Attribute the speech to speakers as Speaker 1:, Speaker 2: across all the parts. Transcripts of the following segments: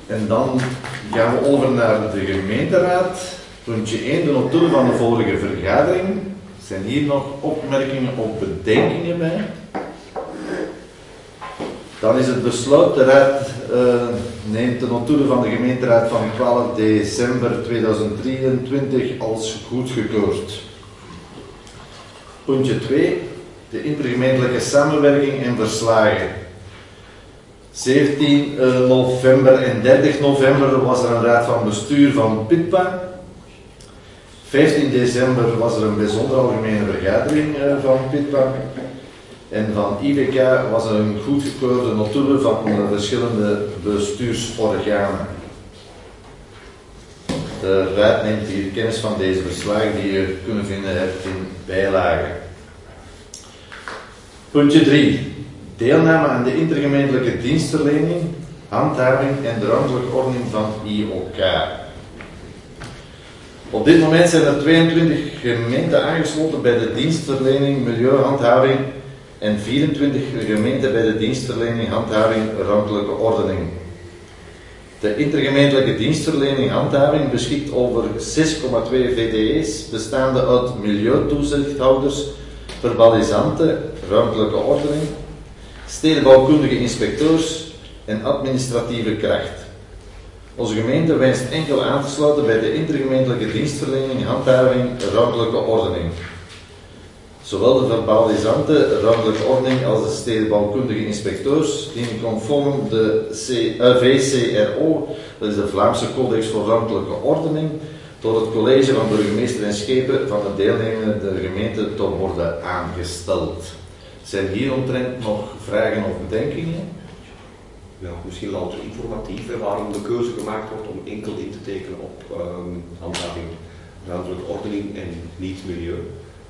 Speaker 1: En dan gaan we over naar de gemeenteraad. Puntje 1, de notulen van de vorige vergadering. Zijn hier nog opmerkingen of bedenkingen bij? Dan is het besluit, de raad neemt de notulen van de gemeenteraad van 12 december 2023 als goedgekeurd. Puntje 2, de intergemeentelijke samenwerking en verslagen. 17 november en 30 november was er een raad van bestuur van PITPA. 15 december was er een bijzondere algemene vergadering van PITPA. En van IBK was er een goedgekeurde notulen van verschillende bestuursorganen. De raad neemt hier kennis van deze verslagen die je kunnen vinden hebt in bijlagen. Puntje 3. Deelname aan de intergemeentelijke dienstverlening, handhaving en de ruimtelijke ordening van IOK. Op dit moment zijn er 22 gemeenten aangesloten bij de dienstverlening, milieuhandhaving en 24 gemeenten bij de dienstverlening, handhaving, ruimtelijke ordening. De intergemeentelijke dienstverlening, handhaving beschikt over 6,2 VDE's, bestaande uit milieutoezichthouders, verbalisanten, ruimtelijke ordening, stedenbouwkundige inspecteurs en administratieve kracht. Onze gemeente wenst enkel aan te sluiten bij de intergemeentelijke dienstverlening, handhaving, ruimtelijke ordening. Zowel de verbalisanten, ruimtelijke ordening als de stedenbouwkundige inspecteurs dienen conform de VCRO, dat is de Vlaamse Codex voor Ruimtelijke Ordening, door het college van burgemeester en schepen van de deelnemende gemeente te worden aangesteld. Zijn hieromtrent nog vragen of bedenkingen?
Speaker 2: Ja, misschien louter informatief, waarom de keuze gemaakt wordt om enkel in te tekenen op handhaving, ruimtelijke ordening en niet milieu.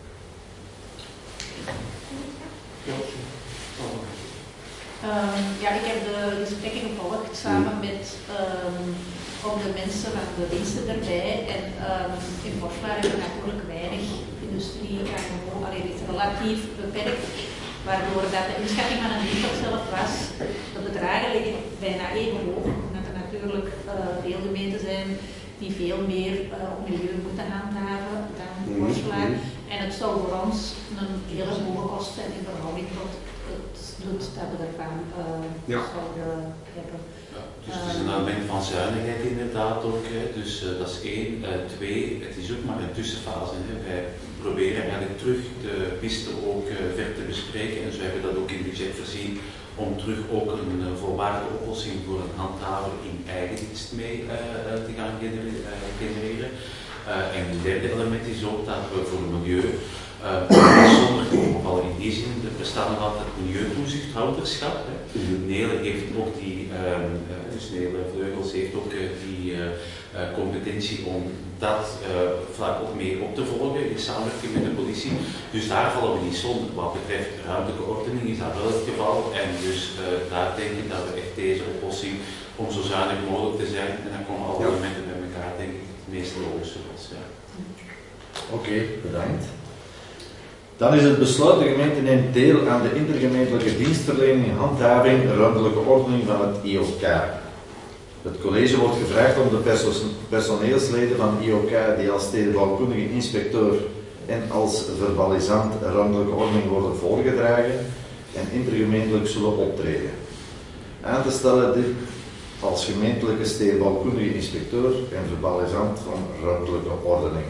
Speaker 3: Ja, ik heb de gesprekken gevolgd samen met ook de mensen van de diensten erbij. En in Borselaar hebben we natuurlijk weinig industrie, alleen het is relatief beperkt, waardoor dat de inschatting van een dienst zelf was. De bedragen liggen bijna even hoog, omdat er natuurlijk veel gemeenten zijn die veel meer op milieu moeten handhaven dan Borselaar. En het zou voor ons een hele hoge kost zijn in verhouding tot het doet dat we ervan zouden hebben.
Speaker 4: Ja, dus het is een element van zuinigheid inderdaad ook. Hè. Dus dat is 1. 2, het is ook maar een tussenfase. Hè. Wij proberen eigenlijk terug de piste ook ver te bespreken en zo hebben we dat ook in het budget voorzien om terug ook een volwaardige oplossing voor een handhaver in eigen dienst mee te gaan genereren. En het derde element is ook dat we voor het milieu zonder geval in die zin, er bestaat nog altijd milieutoezichthouderschap. Nele heeft ook die, dus Nele Vleugels heeft ook die competentie om dat vlak ook mee op te volgen in samenwerking met de politie. Dus daar vallen we niet zonder. Wat betreft ruimtelijke ordening is dat wel het geval. En dus daar denk ik dat we echt deze oplossing om zo zuinig mogelijk te zijn. En dan komen alle elementen bij elkaar, denk ik, het meest logische was. Ja.
Speaker 1: Oké, bedankt. Dan is het besluit, de gemeente neemt deel aan de intergemeentelijke dienstverlening, handhaving, ruimtelijke ordening van het IOK. Het college wordt gevraagd om de personeelsleden van IOK die als stedenbouwkundige inspecteur en als verbalisant ruimtelijke ordening worden voorgedragen en intergemeentelijk zullen optreden. Aan te stellen dit als gemeentelijke stedenbouwkundige inspecteur en verbalisant van ruimtelijke ordening.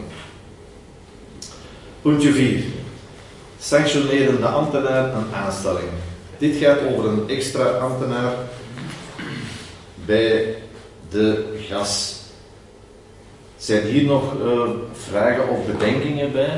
Speaker 1: Puntje 4. Sanctionerende ambtenaar een aanstelling. Dit gaat over een extra ambtenaar bij de gas. Zijn hier nog vragen of bedenkingen bij?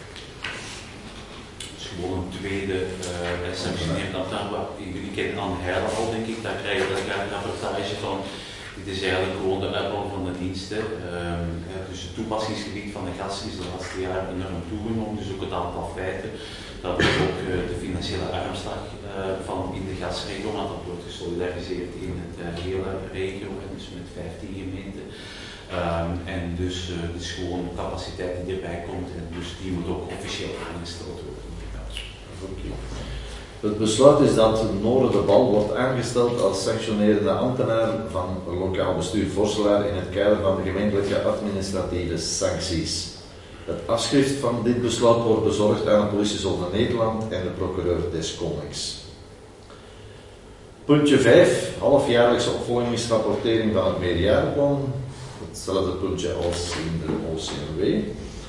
Speaker 4: Het is gewoon een tweede sanctionerend ambtenaar. Jullie kennen Anne Heijlen al, denk ik. Daar krijg je een rapportage van. Dit is eigenlijk gewoon de uitbouw van de diensten. Dus het toepassingsgebied van de gas is de laatste jaren enorm toegenomen. Dus ook het aantal feiten. Dat is ook de financiële armslag van in de gasregio, want dat wordt gesolidariseerd in het hele regio, dus met 15 gemeenten. En dus het is gewoon de capaciteit die erbij komt en dus die moet ook officieel aangesteld worden.
Speaker 1: Okay. Het besluit is dat Nore de Bal wordt aangesteld als sanctionerende ambtenaar van lokaal bestuur Vorselaar in het kader van de gemeentelijke administratieve sancties. Het afschrift van dit besluit wordt bezorgd aan de Politiezone Nederland en de procureur des Konings. Puntje 5, halfjaarlijkse opvolgingsrapportering van het meerjarenplan. Hetzelfde puntje als in de OCMW.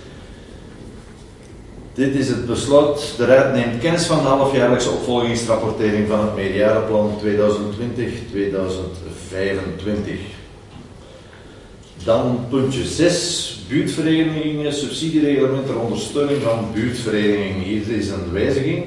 Speaker 1: Dit is het besluit. De Raad neemt kennis van de halfjaarlijkse opvolgingsrapportering van het meerjarenplan 2020-2025. Dan puntje 6, buurtverenigingen, subsidiereglement ter ondersteuning van buurtverenigingen. Hier is een wijziging.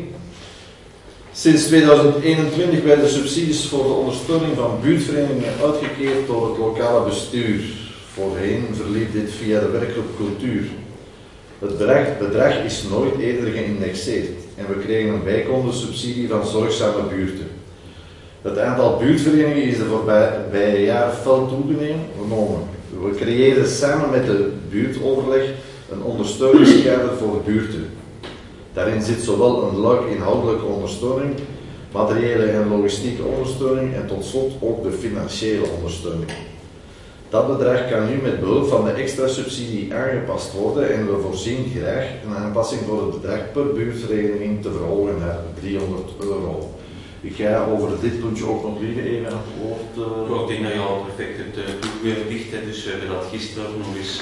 Speaker 1: Sinds 2021 werden subsidies voor de ondersteuning van buurtverenigingen uitgekeerd door het lokale bestuur. Voorheen verliep dit via de werkgroep cultuur. Het bedrag is nooit eerder geïndexeerd en we kregen een bijkomende subsidie van zorgzame buurten. Het aantal buurtverenigingen is de voorbije jaren fel toegenomen. We creëren samen met de buurtoverleg een ondersteuningskader voor buurten. Daarin zit zowel een luik inhoudelijke ondersteuning, materiële en logistieke ondersteuning en tot slot ook de financiële ondersteuning. Dat bedrag kan nu met behulp van de extra subsidie aangepast worden en we voorzien graag een aanpassing voor het bedrag per buurtvereniging te verhogen naar €300. Ik ga over dit puntje ook nog even aan het woord.
Speaker 4: Ik denk dat je al perfect het toelicht hebt, dus we hebben dat gisteren nog eens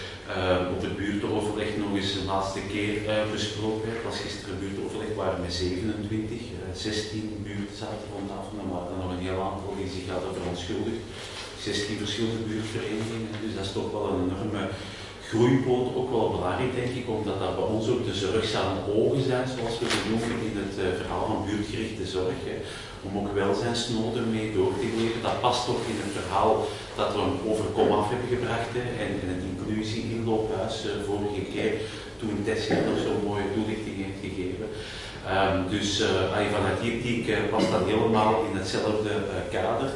Speaker 4: op het buurtoverleg nog eens de laatste keer besproken. Het was gisteren een buurtoverleg, waren met 27, 16 buurten zaten rond tafel, maar er waren nog een heel aantal die zich hadden verontschuldigd. 16 verschillende buurtverenigingen, dus dat is toch wel een enorme groeipoot, ook wel belangrijk denk ik, omdat dat bij ons ook de zorgzame ogen zijn, zoals we het noemen in het verhaal van buurtgerichte zorg, om ook welzijnsnoden mee door te geven. Dat past ook in het verhaal dat we over komaf hebben gebracht en het inclusie-inloophuis vorige keer, toen Tessie nog zo'n mooie toelichting heeft gegeven. Vanuit die optiek past dat helemaal in hetzelfde kader.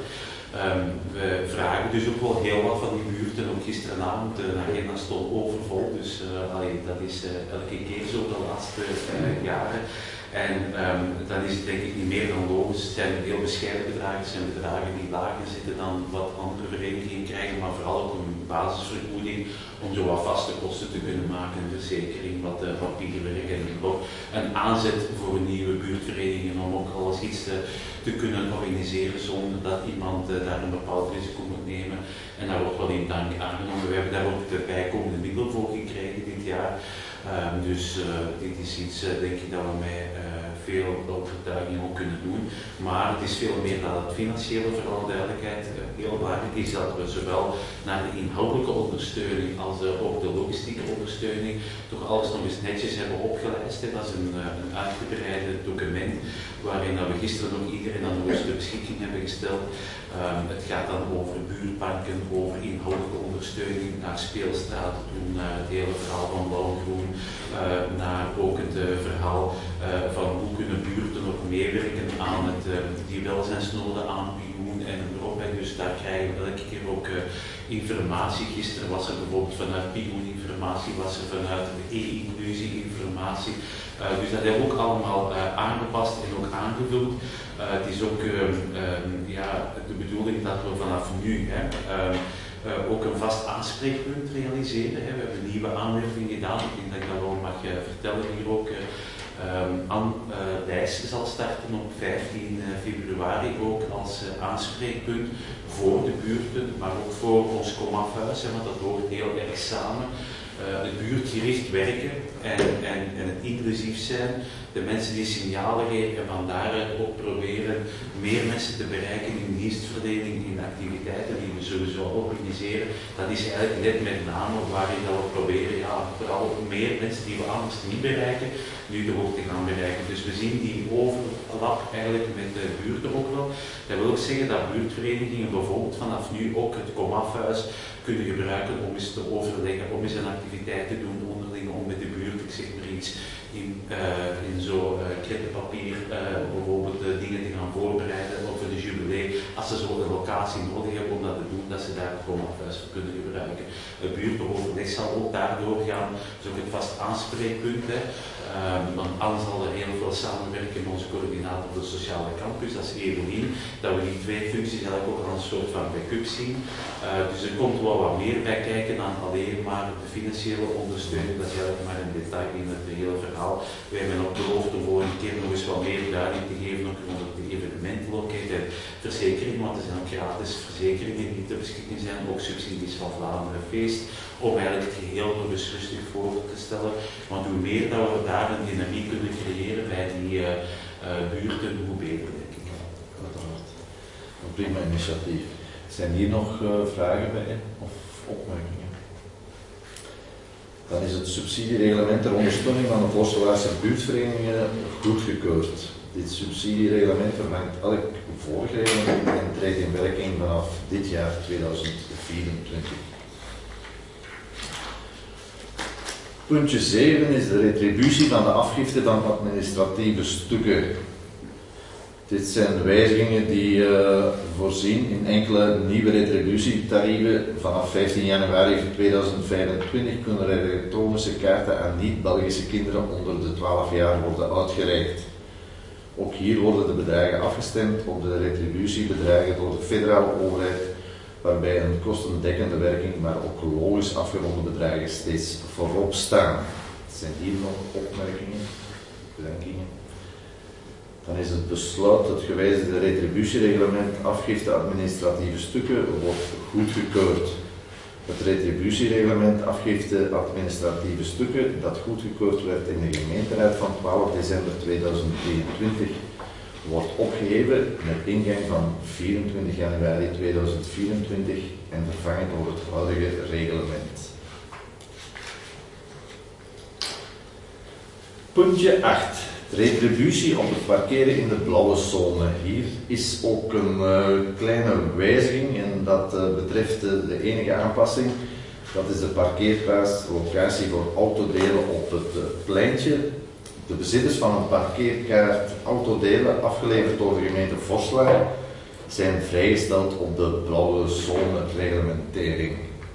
Speaker 4: We vragen dus ook wel heel wat van die buurten, ook gisteravond de agenda stond overvol, dus dat is elke keer zo de laatste jaren. En dan is het denk ik niet meer dan logisch. Het zijn heel bescheiden bedragen, het zijn bedragen die lager zitten dan wat andere verenigingen krijgen, maar vooral ook een basisvergoeding om zo wat vaste kosten te kunnen maken, een verzekering, wat papierwerk en ook een aanzet voor nieuwe buurtverenigingen om ook alles iets te kunnen organiseren zonder dat iemand daar een bepaald risico moet nemen. En daar wordt wel in dank aangenomen. We hebben daar ook de bijkomende middelen voor gekregen dit jaar. Dit is iets, denk ik, dat we met veel overtuiging ook kunnen doen. Maar het is veel meer dan het financiële, voor alle duidelijkheid. Heel belangrijk is dat we zowel naar de inhoudelijke ondersteuning als ook de logistieke ondersteuning toch alles nog eens netjes hebben opgelijst. Dat is een uitgebreide document waarin we gisteren nog iedereen aan de beschikking hebben gesteld. Het gaat dan over buurtbanken, over inhoudelijke ondersteuning naar speelstraten toe, naar het hele verhaal van blauw-groen, naar ook het verhaal van hoe kunnen buurten nog meewerken aan die welzijnsnoden aanbieden en erop. Dus daar krijgen we elke keer ook informatie. Gisteren was er bijvoorbeeld vanuit Pioen informatie, was er vanuit de e-inclusie informatie. Dus dat hebben we ook allemaal aangepast en ook aangevuld. Het is ook de bedoeling dat we vanaf nu ook een vast aanspreekpunt realiseren. We hebben een nieuwe aanwerving gedaan. Ik denk dat ik dat wel mag vertellen hier ook. Anne Dijs zal starten op 15 februari ook als aanspreekpunt voor de buurten, maar ook voor ons komafhuis, want dat hoort heel erg samen. Het buurtgericht werken en het inclusief zijn, de mensen die signalen geven en van daaruit ook proberen meer mensen te bereiken in dienstverlening, in activiteiten die we sowieso organiseren. Dat is eigenlijk net met name waarin we proberen vooral meer mensen die we anders niet bereiken, nu de hoogte gaan bereiken. Dus we zien die overlap eigenlijk met de buurten ook wel. Dat wil ook zeggen dat buurtverenigingen bijvoorbeeld vanaf nu ook het komafhuis kunnen gebruiken om eens te overleggen, om eens een activiteit te doen onderling, om met de buurt ik zeg maar iets, in zo'n klettenpapier bijvoorbeeld dingen te gaan voorbereiden voor de jubilee. Als ze zo'n locatie nodig hebben om dat te doen, dat ze daar gewoon afhuis voor kunnen gebruiken. Het buurtoverleg zal ook daardoor gaan, dat is ook het vast aanspreekpunt. Want anders zal er heel veel samenwerken met onze coördinator op de sociale campus, dat is Evelien, dat we die twee functies eigenlijk ook al een soort van backup zien. Dus er komt wel wat meer bij kijken dan alleen maar de financiële ondersteuning, dat is eigenlijk maar een detail in het hele verhaal. We hebben ook beloofd om voor een keer nog eens wat meer duiding te geven ook rond de evenementloket en verzekering, want er zijn ook gratis verzekeringen die ter beschikking zijn, ook subsidies van Vlaanderen Feest, om eigenlijk het geheel nog eens rustig voor te stellen. Want hoe meer dat we daar een dynamiek kunnen creëren bij die buurten, hoe beter, denk ik.
Speaker 1: Uiteraard. Een prima initiatief. Zijn hier nog vragen bij of opmerkingen? Dan is het subsidiereglement ter ondersteuning van de Vorstelaarse buurtverenigingen goedgekeurd. Dit subsidiereglement vervangt elk vorig reglement en treedt in werking vanaf dit jaar 2024. Puntje 7 is de retributie van de afgifte van administratieve stukken. Dit zijn de wijzigingen die voorzien in enkele nieuwe retributietarieven. Vanaf 15 januari 2025 kunnen er elektronische kaarten aan niet-Belgische kinderen onder de 12 jaar worden uitgereikt. Ook hier worden de bedragen afgestemd op de retributiebedragen door de federale overheid, waarbij een kostendekkende werking, maar ook logisch afgeronde bedragen steeds voorop staan. Zijn hier nog opmerkingen, bedenkingen? Dan is het besluit het gewijzigde retributiereglement afgifte administratieve stukken wordt goedgekeurd. Het retributiereglement afgifte administratieve stukken dat goedgekeurd werd in de gemeenteraad van 12 december 2023 wordt opgeheven met ingang van 24 januari 2024 en vervangen door het huidige reglement. Puntje 8. Retributie op het parkeren in de blauwe zone. Hier is ook een kleine wijziging en dat betreft de enige aanpassing. Dat is de parkeerplaatslocatie voor autodelen op het pleintje. De bezitters van een parkeerkaart autodelen afgeleverd door de gemeente Vosselaar zijn vrijgesteld op de blauwe zone reglementering.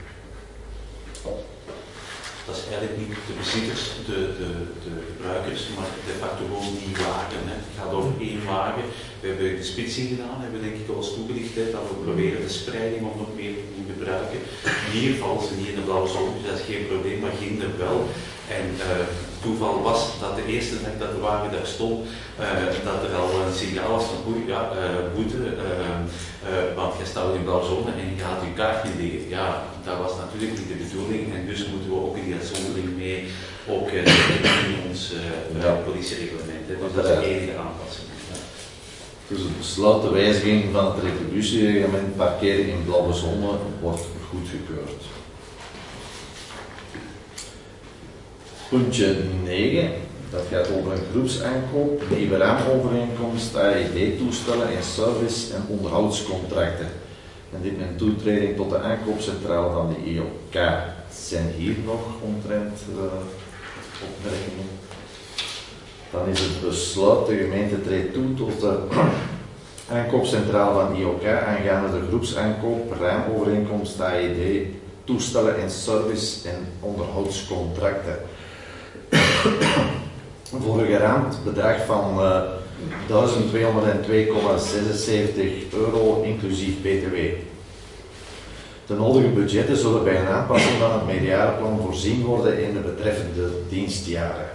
Speaker 4: Dat is eigenlijk niet de bezitters, de gebruikers, maar de facto gewoon die wagen. Hè. Het gaat over één wagen. We hebben de splitsing gedaan, hebben we denk ik al eens toegelicht, hè, dat we proberen de spreiding om nog meer te kunnen gebruiken. Hier vallen ze niet in de blauwe zone, dus dat is geen probleem, maar ging er wel. En toeval was dat de eerste dag dat de wagen daar stond, dat er al een signaal was van oei, ja, boete, want je staat in de blauwe zone en je gaat je kaart niet liggen. Ja, dat was natuurlijk niet de bedoeling en dus moeten we ook in die uitzondering mee ook in ons politiereglement. Dus dat is de enige aanpassing. Ja.
Speaker 1: Dus het besluit de wijziging van het retributiereglement parkeren in blauwe zone wordt goedgekeurd. Puntje 9, dat gaat over een groepsaankoop, nieuwe raamovereenkomst, AED-toestellen en service- en onderhoudscontracten. En dit met toetreding tot de aankoopcentrale van de IOK. Zijn hier nog omtrent opmerkingen? Dan is het besluit, de gemeente treedt toe tot de aankoopcentrale van IOK aangaande de groepsaankoop, raamovereenkomst, AED, toestellen en service- en onderhoudscontracten. Voor een geraamd bedrag van €1202,76 inclusief BTW. De nodige budgetten zullen bij een aanpassing van het meerjarenplan voorzien worden in de betreffende dienstjaren.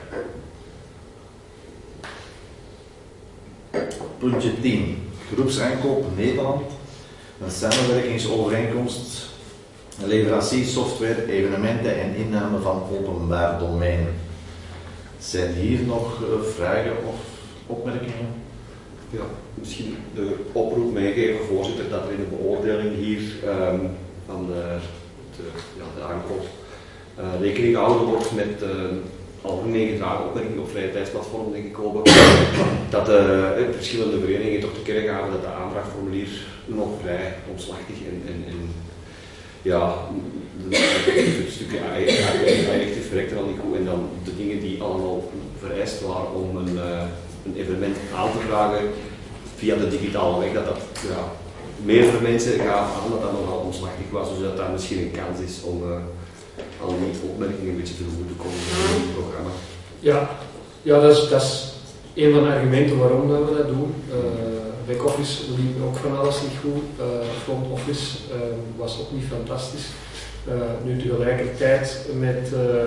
Speaker 1: Puntje 10. Groepsaankoop Nederland. Een samenwerkingsovereenkomst. Leveranciersoftware, evenementen en inname van openbaar domein. Zijn hier nog vragen of opmerkingen?
Speaker 2: Ja, misschien de oproep meegeven, voorzitter, dat er in de beoordeling hier van de aankoop rekening gehouden wordt met algemeen gedragen opmerkingen op vrije tijdsplatform, denk ik ook. Dat verschillende verenigingen toch te kennen gaven dat de aanvraagformulier nog vrij omslachtig en ja, het stukje echte verrekte dan niet goed. En dan de dingen die allemaal vereist waren om een evenement aan te vragen via de digitale weg, dat meerdere mensen gaven aan dat dat nogal omslachtig was, dus dat daar misschien een kans is om aan die opmerkingen een beetje tegemoet te komen in het programma.
Speaker 5: Ja, dat is een van de argumenten waarom dat we dat doen. Back-office liep ook van alles niet goed. Front-office was ook niet fantastisch. Nu tegelijkertijd met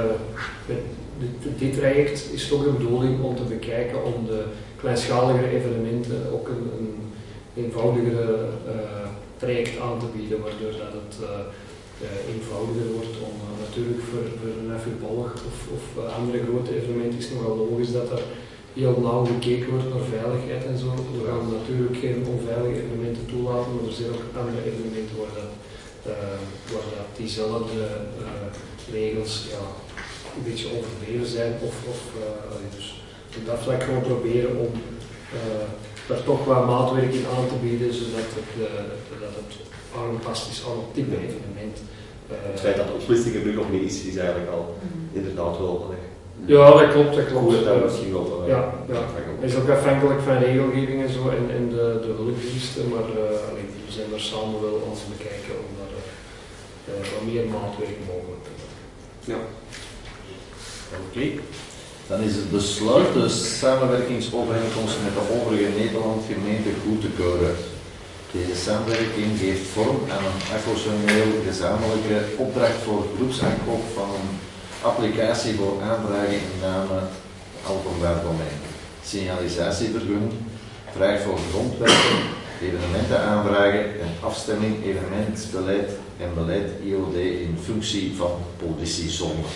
Speaker 5: dit traject is het ook de bedoeling om te bekijken om de kleinschaligere evenementen ook een eenvoudigere traject aan te bieden, waardoor dat het eenvoudiger wordt om natuurlijk voor een voetballer of andere grote evenementen is het nogal logisch dat er heel nauw gekeken wordt naar veiligheid en zo. We gaan natuurlijk geen onveilige evenementen toelaten, maar er zijn ook andere evenementen waar dat diezelfde regels een beetje overdreven zijn. Dus op dat vlak gewoon proberen om daar toch wat maatwerking aan te bieden, zodat het aangepast is aan het type evenement.
Speaker 2: Het feit dat de beslissing er nu nog niet is eigenlijk al inderdaad wel.
Speaker 5: Ja, dat klopt.
Speaker 2: Dat misschien wel.
Speaker 5: Het is ook afhankelijk van regelgeving en zo en de hulpdiensten, maar we zijn daar samen wel aan het bekijken om daar wat meer maatwerk mogelijk te doen.
Speaker 2: Ja.
Speaker 1: Oké. Dan is het besluit de samenwerkingsovereenkomst met de overige Nederlandse gemeenten goed te keuren. Deze samenwerking geeft vorm aan een acquisitioneel gezamenlijke opdracht voor groepsaankoop van een applicatie voor aanvragen in name openbaar domein, signalisatievergunning, vraag voor grondwerken, evenementen aanvragen en afstemming evenementsbeleid en beleid IOD in functie van politiezone.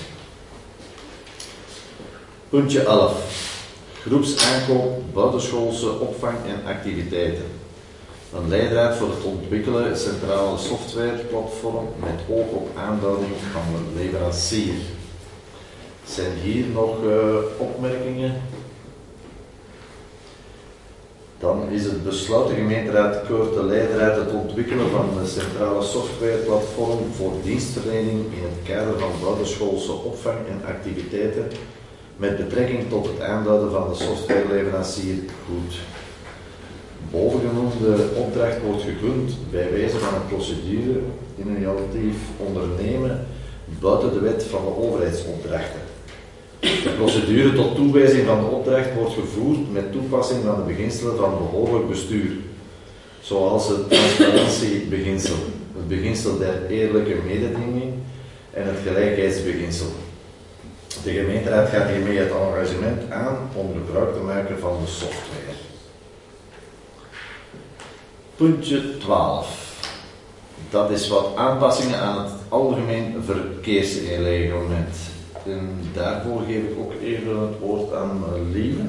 Speaker 1: Puntje 11. Groepsaankoop, buitenschoolse opvang en activiteiten. Een leidraad voor het ontwikkelen centrale softwareplatform met oog op aanduiding van de leverancier. Zijn hier nog opmerkingen? Dan is het besluit, de gemeenteraad keurt de leidraad het ontwikkelen van de centrale softwareplatform voor dienstverlening in het kader van buitenschoolse opvang en activiteiten met betrekking tot het aanduiden van de softwareleverancier goed. Bovengenoemde opdracht wordt gegund bij wijze van een procedure initiatief ondernemen buiten de wet van de overheidsopdrachten. De procedure tot toewijzing van de opdracht wordt gevoerd met toepassing van de beginselen van behoorlijk bestuur, zoals het transparantiebeginsel, het beginsel der eerlijke mededinging en het gelijkheidsbeginsel. De gemeenteraad gaat hiermee het engagement aan om gebruik te maken van de software. Puntje 12. Dat is wat aanpassingen aan het algemeen verkeersreglement. En daarvoor geef ik ook even het woord aan Lieve.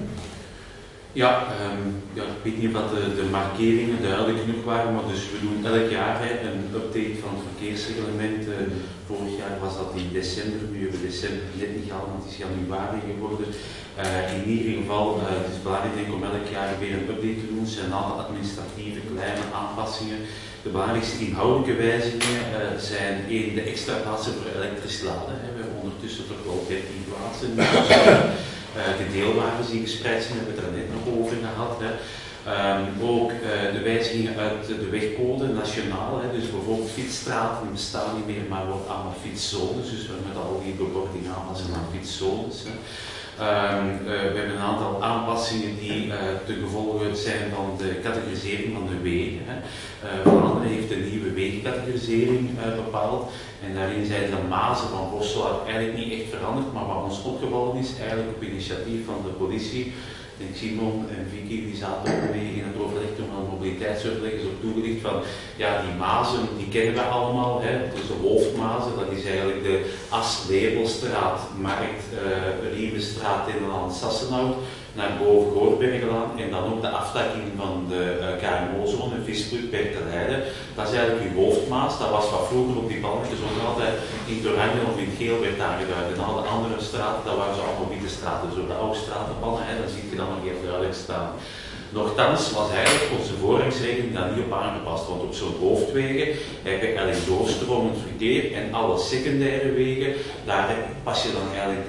Speaker 4: Ik weet niet of de markeringen duidelijk genoeg waren, maar dus we doen elk jaar een update van het verkeersreglement. Vorig jaar was dat in december, nu hebben we december net niet gehaald, want het is januari geworden. In ieder geval, het is belangrijk om elk jaar weer een update te doen. Er zijn een aantal administratieve kleine aanpassingen. De belangrijkste inhoudelijke wijzigingen zijn de extra plaatsen voor elektrisch laden. We hebben ondertussen toch wel 13 plaatsen. De deelwagens die gespreid zijn, hebben we het er net nog over gehad. Ook de wijzigingen uit de wegcode, nationaal. Dus bijvoorbeeld fietsstraten bestaan niet meer, maar worden allemaal fietszones. Dus we hebben al die bebording aanpassen naar fietszones. We hebben een aantal aanpassingen die te gevolgen zijn van de categorisering van de wegen. Vlaanderen heeft een nieuwe wegencategorisering bepaald. En daarin zijn de mazen van Borselaar eigenlijk niet echt veranderd, maar wat ons opgevallen is, eigenlijk op initiatief van de politie. Ik denk Simon en Vicky, die zaten ook mee in het overleg toen van de mobiliteitsoverleg is ook toegelicht van, die mazen, die kennen we allemaal, dus de hoofdmazen, dat is eigenlijk de As-Leebelstraat, Markt, Riemenstraat, Tindeland, Sassenhout, naar boven Goorbergelaan en dan ook de aftakking van de KMO-zone, Visbrug, Berteleide. Dat is eigenlijk uw hoofdmaas, dat was wat vroeger op die balkjes ook altijd in het oranje of in het geel werd aangeduid. En al de andere straten, dat waren zo allemaal witte straten, zo de oude stratenpannen, dan zie je dan nog heel duidelijk staan. Nochtans was eigenlijk onze voorrangsregeling daar niet op aangepast, want op zo'n hoofdwegen heb je eigenlijk doorstromend verkeer en alle secundaire wegen, daar pas je dan eigenlijk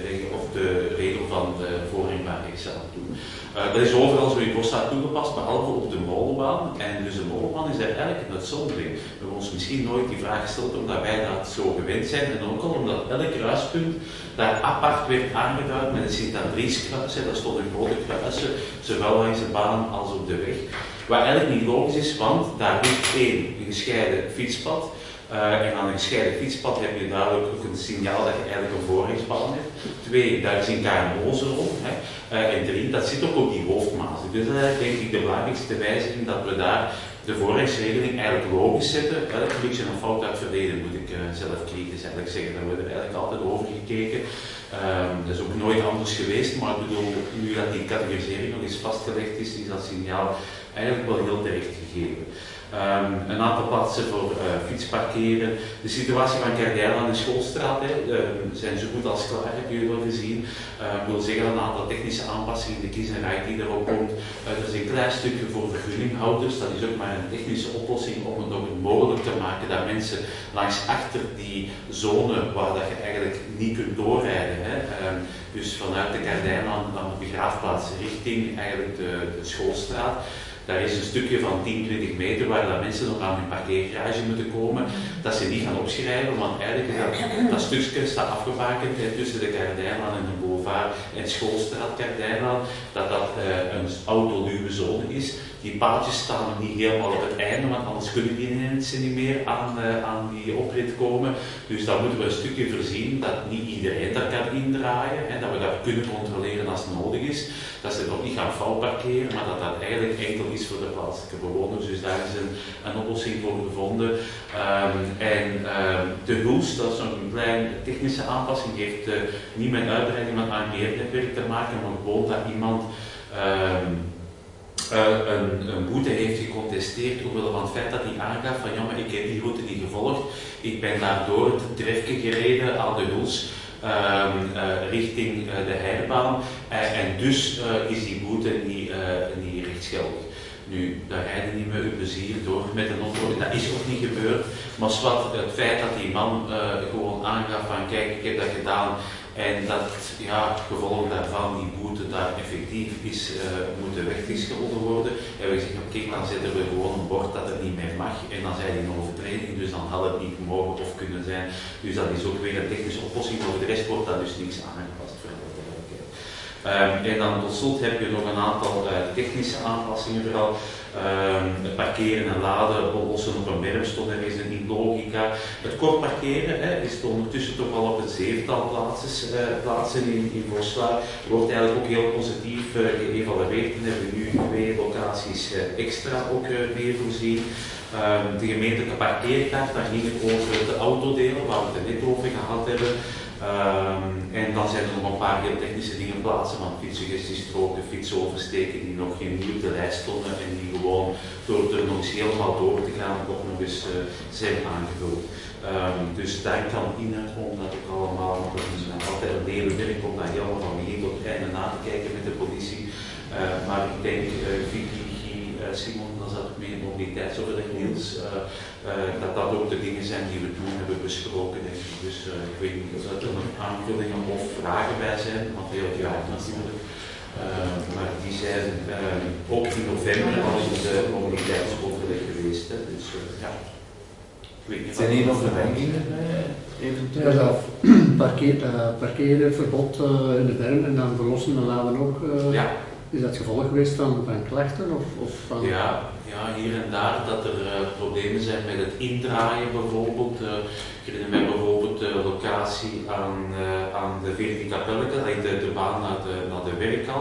Speaker 4: de regel van de voorrangbaarheid aan toe. Dat is overal zo in Bosstraat toegepast, behalve op de molenbaan. En dus de molenbaan is daar eigenlijk een uitzondering. We hebben ons misschien nooit die vraag gesteld omdat wij dat zo gewend zijn. En ook al omdat elk kruispunt daar apart werd aangeduid met een Sint-Andrieskruis. Daar stonden grote kruisen, zowel langs de baan als op de weg. Wat eigenlijk niet logisch is, want daar ligt één gescheiden fietspad. En aan een gescheiden fietspad heb je duidelijk ook een signaal dat je eigenlijk een voorrangsbaan hebt. 2, daar is een KMO's rond. En 3, dat zit ook op die hoofdmaas. Dus dat is denk ik de belangrijkste wijziging dat we daar de voorrangsregeling eigenlijk logisch zetten. Elk een beetje een fout uit het verleden, moet ik zelf kritisch eigenlijk zeggen. Daar wordt er eigenlijk altijd over gekeken. Dat is ook nooit anders geweest, maar ik bedoel, nu dat die categorisering nog eens vastgelegd is, is dat signaal eigenlijk wel heel terecht gegeven. Een aantal plaatsen voor fietsparkeren. De situatie van Kardijl aan de Schoolstraat zijn zo goed als klaar, heb je wel gezien. Ik wil zeggen een aantal technische aanpassingen, de kies en rij die erop komt. Er is een klein stukje voor vergunninghouders, dat is ook maar een technische oplossing om het ook mogelijk te maken dat mensen langs achter die zone waar dat je eigenlijk niet kunt doorrijden, dus vanuit de Kardijl aan de begraafplaats richting eigenlijk de Schoolstraat. Daar is een stukje van 10-20 meter waar dat mensen nog aan hun parkeergarage moeten komen, dat ze niet gaan opschrijven, want eigenlijk dat stukje staat afgebakend tussen de Kardijlaan en de boulevard en Schoolstraat Kardijlaan, dat een autoluwe zone is. Die paadjes staan nog niet helemaal op het einde, want anders kunnen die mensen niet meer aan die oprit komen. Dus dan moeten we een stukje voorzien dat niet iedereen daar kan indraaien, dat we dat kunnen controleren als het nodig is. Dat ze nog niet gaan fout parkeren, maar dat dat eigenlijk enkel is voor de plaatselijke bewoners. Dus daar is een oplossing voor gevonden. De Huls, dat is nog een kleine technische aanpassing, heeft niet met uitbreiding van ANGR-netwerk te maken, maar gewoon dat iemand een boete heeft gecontesteerd omwille van het feit dat hij aangaf van ja, maar ik heb die route niet gevolgd, ik ben daardoor het trefje gereden aan de Huls richting de Heirbaan en dus is die boete niet rechtsgeldig. Nu, daar rijden niet met uw plezier door met een auto, dat is ook niet gebeurd, maar het feit dat die man gewoon aangaf van kijk, ik heb dat gedaan en dat gevolg daarvan die boete daar effectief is moeten weggescholden worden. En we zeggen oké, dan zetten we gewoon een bord dat het niet meer mag en dan zijn die een overtreding, dus dan had het niet mogen of kunnen zijn. Dus dat is ook weer een technische oplossing, voor de rest wordt dat dus niks aangepast. En dan tot slot heb je nog een aantal technische aanpassingen, vooral het parkeren en laden lossen op een bermstok, er is een logica. Het kort parkeren is ondertussen toch al op het 7-tal plaatsen in Bosstraat. Wordt eigenlijk ook heel positief geëvalueerd en hebben we nu 2 locaties extra ook mee voorzien. De gemeentelijke parkeerkaart, daar ging het over de autodelen, waar we het net over gehad hebben. En dan zijn er nog een paar heel technische dingen plaatsen, van fietssuggestiestroken, fietsoversteken die nog geen nieuw op de lijst stonden en die gewoon door er nog eens helemaal door te gaan ook nog eens zijn aangevuld. Dus daar kan in om dat ook allemaal, want dat is altijd een hele werk om dat helemaal van begin tot einde na te kijken met de politie. Maar ik denk, Vicky, Simon, dan zat ik mee in mobiliteitsoverleg, Niels, dat dat ook de dingen zijn die we toen hebben besproken, denk ik. Dus ik weet niet of er nog aanvullingen of vragen bij zijn, want heel graag natuurlijk. Maar die zijn ook in november al in de mobiliteitsoverleg geweest. Dus ja, ik weet niet.
Speaker 1: Zijn hier nog verwijzingen eventueel?
Speaker 6: Ja, dat parkeerverbod in de berm en dan verlossen en laden ook.
Speaker 4: Ja.
Speaker 6: Is dat gevolg geweest van klachten? Of van...
Speaker 4: Ja, hier en daar dat er problemen zijn met het indraaien bijvoorbeeld. Ik herinner mij bijvoorbeeld de locatie aan de 14 Kapelleke, de baan naar de werkhal.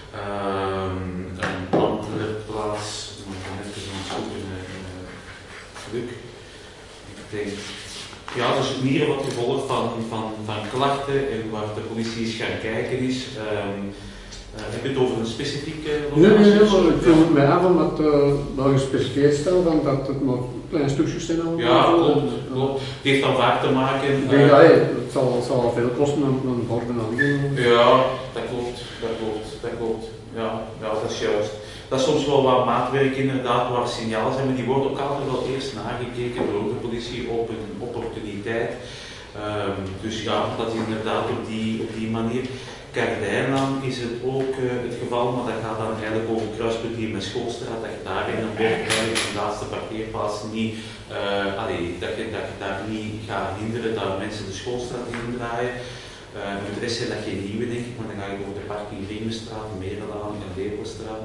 Speaker 4: Een andere plaats, ik ga even zoeken, druk. Ik denk, ja, dus meer wat gevolg van klachten en waar de politie is gaan kijken is. Heb je het over een specifieke locatie?
Speaker 6: Nee, maar ik vind het mij af omdat wel gespecificeerd staat dat het maar kleine stukjes zijn.
Speaker 4: Ja, klopt. Het heeft dan vaak te maken...
Speaker 6: het zal al veel kosten aan borden aan.
Speaker 4: Ja, dat klopt. Ja, dat is juist. dat soms wel wat maatwerk inderdaad, waar signalen zijn, maar die worden ook altijd wel eerst nagekeken door de politie op een opportuniteit. Dus ja, dat is inderdaad op die manier. Kardijnlaan is het ook het geval, maar dat gaat dan eigenlijk over kruispunt hier met Schoolstraat, dat je daar in een bord eigenlijk de laatste parkeerplaats niet, dat je daar niet gaat hinderen dat mensen de Schoolstraat indraaien. Met de rest zijn dat geen nieuwe, denk ik, maar dan ga je over de parking Riemenstraat, Merenlaan en Lepelstraat.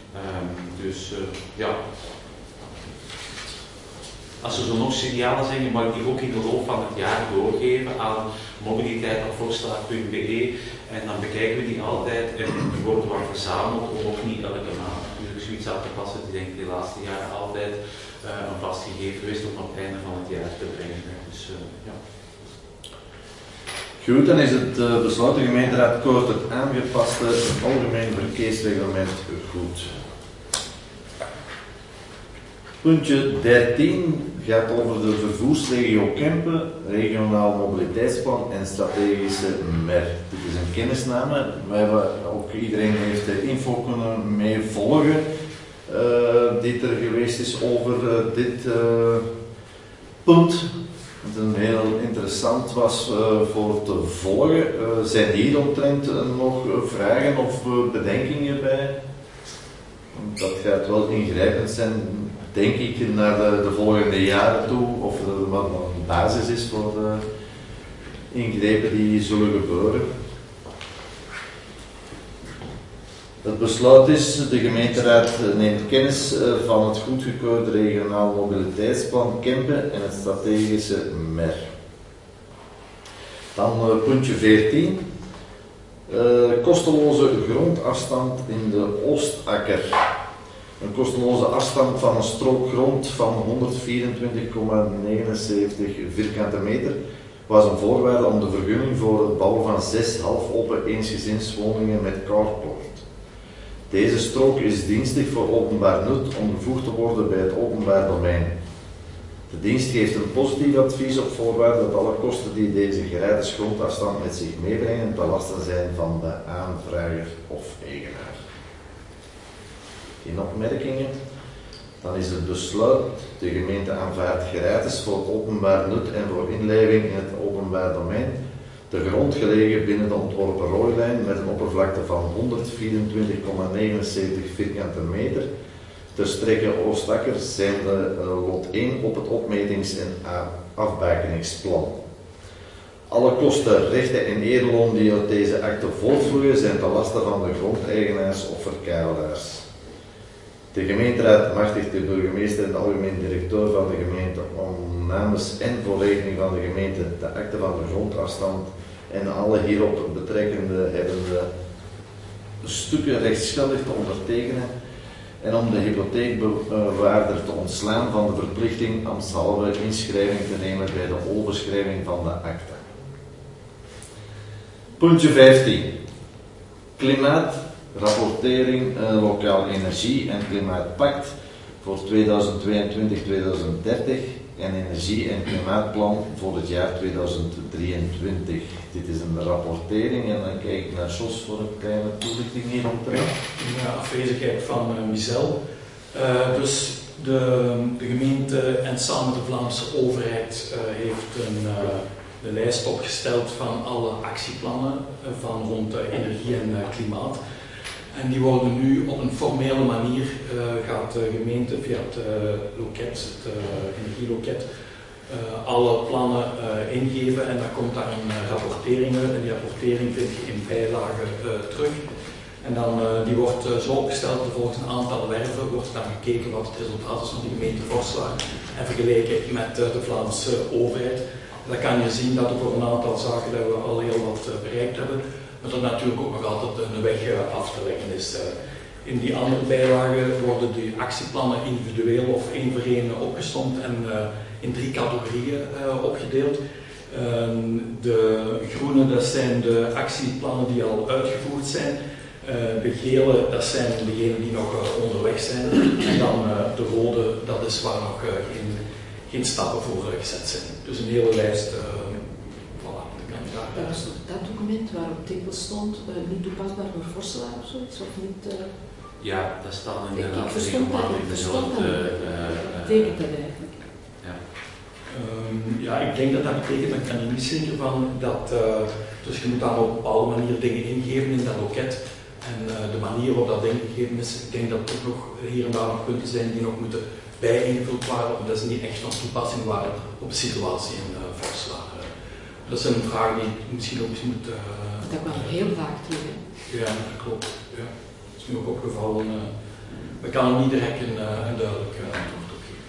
Speaker 4: Ja. Als er zo nog signalen zijn, mag ik die ook in de loop van het jaar doorgeven aan mobiliteit@vorslaag.be en dan bekijken we die altijd en die worden wat verzameld om ook niet elke maand natuurlijk zoiets aan te passen. Ik denk de laatste jaren altijd een vastgegeven geweest om op het einde van het jaar te brengen. Dus, ja.
Speaker 1: Goed, dan is het besluit de gemeenteraad kort het aangepaste algemeen verkeersreglement goed. Puntje 13 gaat over de vervoersregio Kempen, regionaal mobiliteitsplan en strategische MER. Dit is een kennisname. We hebben ook, iedereen heeft de info kunnen meevolgen die er geweest is over dit punt. Het een heel interessant was voor te volgen. Zijn hieromtrent nog vragen of bedenkingen bij? Dat gaat wel ingrijpend zijn, denk ik, naar de volgende jaren toe, of er maar een basis is voor de ingrepen die zullen gebeuren. Het besluit is, de gemeenteraad neemt kennis van het goedgekeurde regionaal mobiliteitsplan Kempen en het strategische MER. Dan puntje 14. Kosteloze grondafstand in de Oostakker. Een kosteloze afstand van een strook grond van 124,79 vierkante meter was een voorwaarde om de vergunning voor het bouwen van 6 halfopen eensgezinswoningen met carport. Deze strook is dienstig voor openbaar nut om gevoegd te worden bij het openbaar domein. De dienst geeft een positief advies op voorwaarde dat alle kosten die deze gratis grondafstand met zich meebrengen te lasten zijn van de aanvrager of eigenaar. Geen opmerkingen? Dan is het besluit, de gemeente aanvaardt gratis voor openbaar nut en voor inleving in het openbaar domein de grond gelegen binnen de ontworpen rooilijn met een oppervlakte van 124,79 vierkante meter ter strekke Oostakker zijn de lot 1 op het opmetings- en afbakeningsplan. Alle kosten, rechten en eerloon die uit deze akte voortvloeien zijn ten laste van de grondeigenaars of verkuilaars. De gemeenteraad machtigt de burgemeester en de algemeen directeur van de gemeente om namens en voor rekening van de gemeente de akte van de grondafstand en alle hierop betrekkende hebbende stukken rechtsgeldig te ondertekenen en om de hypotheekbewaarder te ontslaan van de verplichting ambtshalve inschrijving te nemen bij de overschrijving van de akte. Puntje 15. Klimaat, rapportering, lokaal energie en klimaatpact voor 2022-2030 en energie- en klimaatplan voor het jaar 2023. Dit is een rapportering en dan kijk ik naar Jos voor een kleine toelichting hieromtrent.
Speaker 7: In afwezigheid van Michel. Dus de gemeente en samen de Vlaamse overheid heeft de lijst opgesteld van alle actieplannen van rond energie en klimaat. En die worden nu op een formele manier, gaat de gemeente via het loket, het energieloket, alle plannen ingeven en dan komt daar een rapportering uit en die rapportering vind je in bijlagen terug. En dan, die wordt zo opgesteld, er volgt een aantal werven, wordt dan gekeken wat het resultaat is van de gemeente Vorslaag en vergeleken met de Vlaamse overheid. En dan kan je zien dat er voor een aantal zaken dat we al heel wat bereikt hebben, maar er natuurlijk ook nog altijd een weg af te leggen is. In die andere bijlagen worden die actieplannen individueel of één voor één opgesomd en in 3 categorieën opgedeeld. De groene, dat zijn de actieplannen die al uitgevoerd zijn. De gele, dat zijn degenen die nog onderweg zijn. En dan de rode, dat is waar nog geen stappen voor gezet zijn. Dus een hele lijst. Voilà, de kandidaten.
Speaker 8: Dat document waarop dikwijls stond, niet toepasbaar voor Vorslaag of zoiets, of niet?
Speaker 4: Ja, dat staat inderdaad
Speaker 8: Ik verstond dat betekent dat eigenlijk?
Speaker 4: Ja.
Speaker 7: Ja, ik denk dat dat betekent, maar ik kan er niet zeker van, dat dus je moet dan op een bepaalde manier dingen ingeven in dat loket. En de manier waarop dat ingegeven is, ik denk dat er ook nog hier en daar nog punten zijn die nog moeten bij ingevuld worden, omdat ze niet echt van toepassing waren op de situatie in Vorslaar. Dat zijn vragen die misschien ook eens moet...
Speaker 8: Dat kwam heel vaak terug.
Speaker 7: Ja, dat klopt. Ja. Dat is nu ook opgevallen. We kan er niet direct een duidelijk antwoord op geven.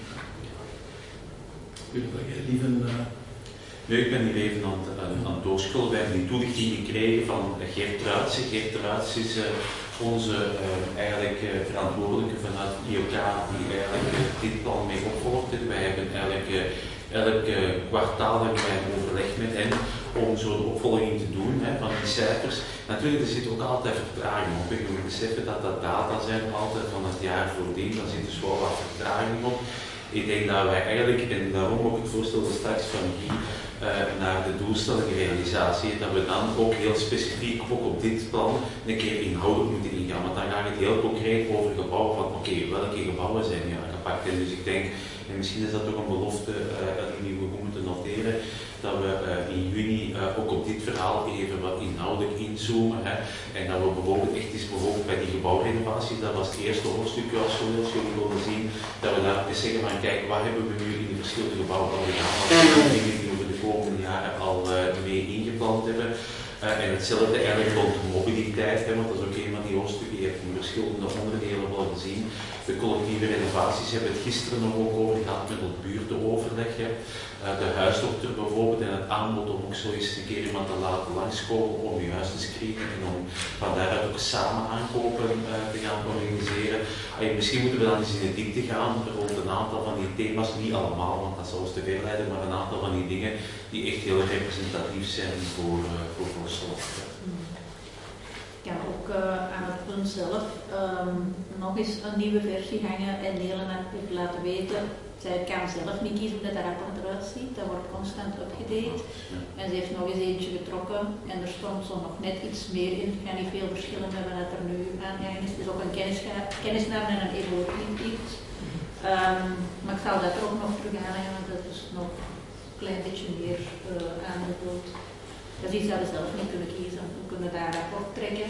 Speaker 7: Jullie willen liever
Speaker 4: Nu, ik ben hier even aan het doorscrollen. We hebben die toelichting gekregen van Geert Truits. Geert Truits is onze verantwoordelijke vanuit IOK die eigenlijk dit plan mee opvolgt. Wij hebben eigenlijk elk kwartaal hebben wij een overleg met hen om zo de opvolging te doen van die cijfers. Natuurlijk, er zit ook altijd vertraging op. Je moet beseffen dat dat data zijn altijd van het jaar voordien. Dan zit dus wel wat vertraging op. Ik denk dat wij eigenlijk, en daarom ook het voorstel straks van Guy, naar de doelstellingenrealisatie, dat we dan ook heel specifiek ook op dit plan een keer inhoudelijk moeten ingaan. Want dan gaat het heel concreet over gebouwen van oké, welke gebouwen zijn hier aangepakt. En dus ik denk, en misschien is dat toch een belofte die we goed moeten noteren, dat we in juni ook op dit verhaal even wat inhoudelijk inzoomen. En dat we bijvoorbeeld echt eens bij die gebouwrenovaties, dat was het eerste hoofdstukje als jullie wilden zien, dat we daar eens zeggen van kijk, wat hebben we nu in de verschillende gebouwen al gedaan, wat zijn de dingen die we de komende jaren al mee ingepland hebben. En hetzelfde eigenlijk rond mobiliteit, want dat is ook een van die hoofdstukken, je hebt in verschillende onderdelen wel gezien. De collectieve renovaties hebben we het gisteren nog ook over gehad met het buurtenoverleg. De huisdokter bijvoorbeeld en het aanbod om ook zo eens een keer iemand te laten langskomen om je huis te screenen en om van daaruit ook samen aankopen te gaan organiseren. Misschien moeten we dan eens in de diepte gaan rond een aantal van die thema's, niet allemaal, want dat zou ons te ver leiden, maar een aantal van die dingen die echt heel representatief zijn voor Vorslaar.
Speaker 3: Ik kan ook aan het punt zelf nog eens een nieuwe versie hangen en Helena heeft laten weten. Zij kan zelf niet kiezen hoe dat rapport eruit ziet, dat wordt constant upgedate. En ze heeft nog eens eentje getrokken en er stond zo nog net iets meer in. Ik ga niet veel verschillen met wat er nu aangehangen is. Het is ook een kennisname en een evolutief iets. Maar ik zal dat er ook nog terug aanhangen, want dat is nog een klein beetje meer aangevuld. Dat is iets dat we zelf niet kunnen kiezen. We kunnen daar een rapport trekken.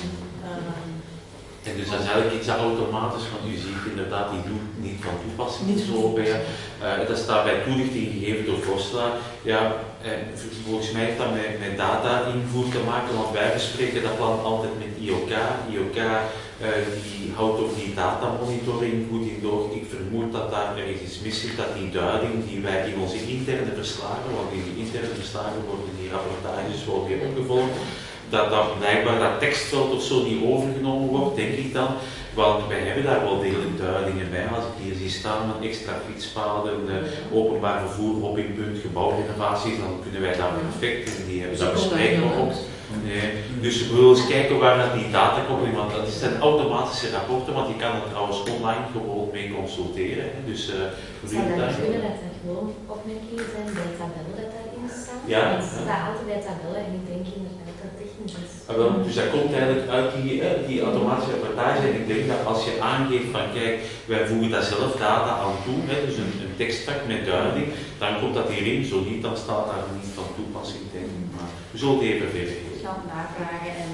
Speaker 4: En dus dat is eigenlijk iets automatisch, want u ziet inderdaad, die doet niet van toepassing zo bij. Dat staat bij toelichting gegeven door Vorslaar. Ja, volgens mij heeft dat met data-invoer te maken, want wij bespreken dat plan altijd met IOK. IOK die houdt ook die datamonitoring goed in door. Ik vermoed dat daar ergens iets mis zit, dat die duiding die wij in onze interne verslagen, want in die interne verslagen worden die rapportages wel weer opgevolgd, dat blijkbaar dat tekstveld of zo niet overgenomen wordt, denk ik dan. Want wij hebben daar wel degelijk duidingen bij. Als ik hier zie staan met extra fietspaden, openbaar vervoer, hoppingpunt, gebouwrenovaties, dan kunnen wij daar perfect in. Die hebben dat bespreken we ook. Nee. Dus we willen eens kijken waar dat die data komt, want dat zijn automatische rapporten, want je kan er trouwens online gewoon mee consulteren. Dus
Speaker 9: zou dat kunnen dat er gewoon opmerkingen zijn bij tabellen dat daarin staan?
Speaker 4: Ja.
Speaker 9: Het staat altijd bij tabellen en ik denk inderdaad dat dat technisch is.
Speaker 4: Dus dat komt eigenlijk uit die automatische rapportage en ik denk dat als je aangeeft van kijk, wij voegen daar zelf data aan toe, dus een tekstvak met duiding, dan komt dat hierin, zo niet, dan staat daar niet van toepassing, denk ik. Maar we zullen het even verifiëren.
Speaker 3: Ik zal het navragen en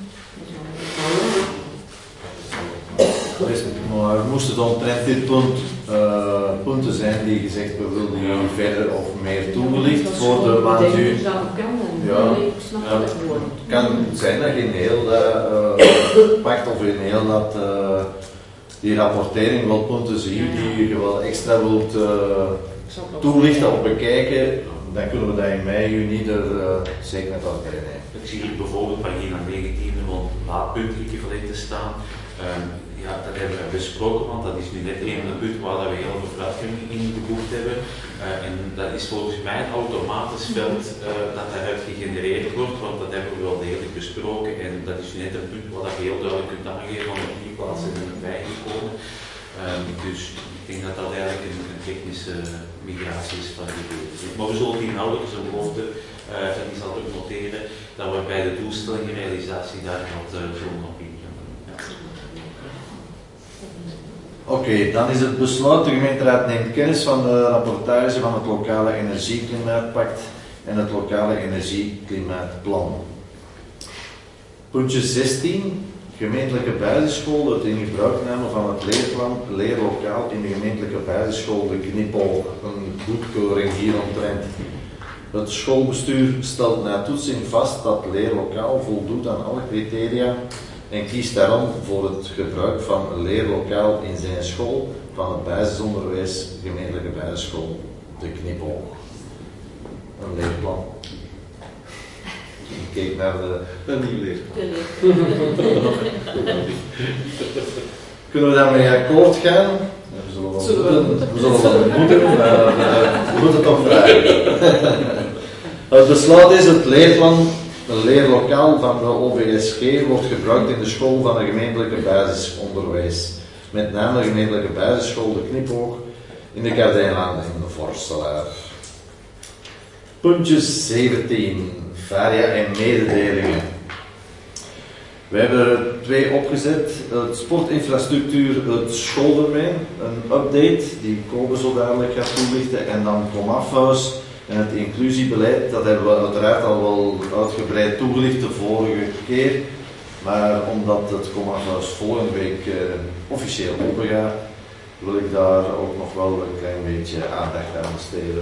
Speaker 1: Maar moest het omtrent dit punt punten zijn die gezegd we willen hier verder of meer toegelicht worden, want u... Ja, het kan zijn dat je in heel dat pakt of in heel dat die rapportering wel punten ziet die je wel extra wilt toelichten of bekijken, dan kunnen we dat in mei, juni er zeker met elkaar nemen.
Speaker 4: Ik zie hier bijvoorbeeld pagina 19 rond laadpuntequivalenten staan. Ja, dat hebben we besproken, want dat is nu net een van de punten waar we heel veel vooruitgang in geboekt hebben. En dat is volgens mij een automatisch veld dat daaruit gegenereerd wordt, want dat hebben we wel degelijk besproken. En dat is nu net een punt waar je heel duidelijk kunt aangeven van op die plaatsen zijn er bijgekomen. Dus ik denk dat dat eigenlijk een technische migratie is van die gegevens. Maar we zullen die inhoudelijk als een belofte, dat is altijd noteren, dat we bij de doelstellingenrealisatie daar wat zullen op ingaan. Ja.
Speaker 1: Oké, dan is het besluit. De gemeenteraad neemt kennis van de rapportage van het lokale energieklimaatpact en het lokale energieklimaatplan. Puntje 16. Gemeentelijke basisschool, het in gebruikname van het leerplan leerlokaal in de gemeentelijke basisschool de Knippel. Een goedkeuring hieromtrent. Het schoolbestuur stelt na toetsing vast dat leerlokaal voldoet aan alle criteria en kiest daarom voor het gebruik van een leerlokaal in zijn school van het basisonderwijs, gemeentelijke basisschool de Knippel. Een leerplan. Ik keek naar
Speaker 2: Een nieuw leer.
Speaker 1: Kunnen we daarmee akkoord gaan? We zullen wel moeten, maar we moeten het toch vragen. Het besluit is: het leerplan, een leerlokaal van de OVSG, wordt gebruikt in de school van een gemeentelijke basisonderwijs. Met name de gemeentelijke basisschool de Knipoog in de Kardijnlaan en de Vorstelaar. Puntje 17. Varia en mededelingen. We hebben er 2 opgezet. Het sportinfrastructuur, het schooldomein, een update die Kobe zo dadelijk gaat toelichten. En dan Komafhuis en het inclusiebeleid. Dat hebben we uiteraard al wel uitgebreid toegelicht de vorige keer. Maar omdat het Komafhuis volgende week officieel open gaat, wil ik daar ook nog wel een klein beetje aandacht aan besteden.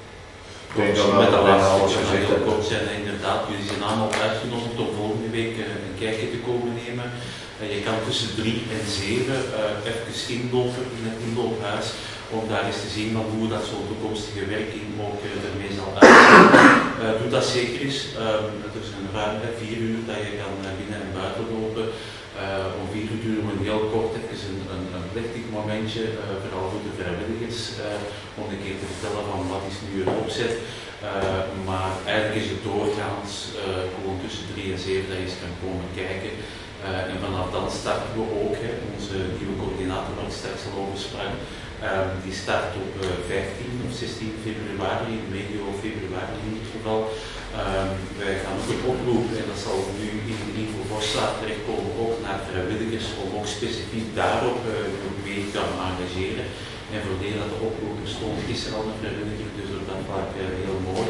Speaker 4: Met de laatste heel kort zijn inderdaad, jullie zijn allemaal uitgenodigd om volgende week een kijkje te komen nemen. Je kan tussen 3 en 7 even inlopen in het inloophuis om daar eens te zien van hoe dat zo'n toekomstige werking ook ermee zal uitzien. Doe dat zeker eens. Het is een ruim 4 uur dat je kan binnen en buiten lopen. Om 4 uur duren we een heel kort even een plechtig momentje, vooral voor de vrijwilligers, om een keer te vertellen van wat is nu het opzet. Maar eigenlijk is het doorgaans gewoon tussen 3 en 7 dat je eens kan komen kijken. En vanaf dan starten we ook, onze nieuwe coördinator waar ik straks al over sprak, die start op 15 of 16 februari, medio februari in dit geval. Wij gaan ook een oproep, en dat zal nu in de info Vorstelaar terechtkomen, ook naar vrijwilligers, om ook specifiek daarop mee te gaan engageren. En voor deel dat de oproep stond, is er al een vrijwilliger, dus op dat vlak heel mooi.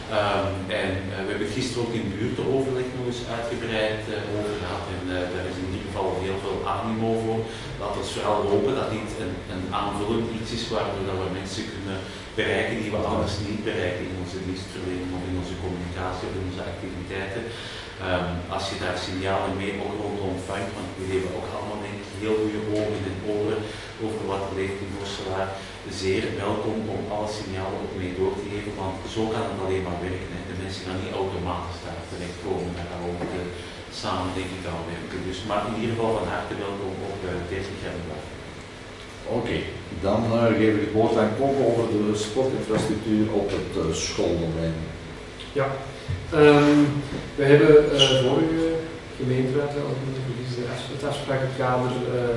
Speaker 4: We hebben het gisteren ook in het buurtenoverleg nog eens uitgebreid over gehad en daar is in ieder geval heel veel animo voor. Laten we vooral hopen dat dit een aanvullend iets is waardoor we mensen kunnen bereiken die we anders niet bereiken in onze dienstverlening of in onze communicatie of in onze activiteiten. Als je daar signalen mee ook rond ontvangt, want we hebben ook allemaal denk ik heel goede ogen en oren over wat er leeft in Vorstelaar, zeer welkom om alle signalen ook mee door te geven, want zo kan het alleen maar werken. Hè. De mensen gaan niet automatisch daar terechtkomen, daar gaan we ook samen denk ik aan werken. Dus, maar in ieder geval van harte welkom op deze Gemmendag.
Speaker 1: Oké, dan geef ik het woord aan Kobe over de sportinfrastructuur op het schooldomein.
Speaker 5: Ja, we hebben vorige gemeenteraad, het afsprakenkader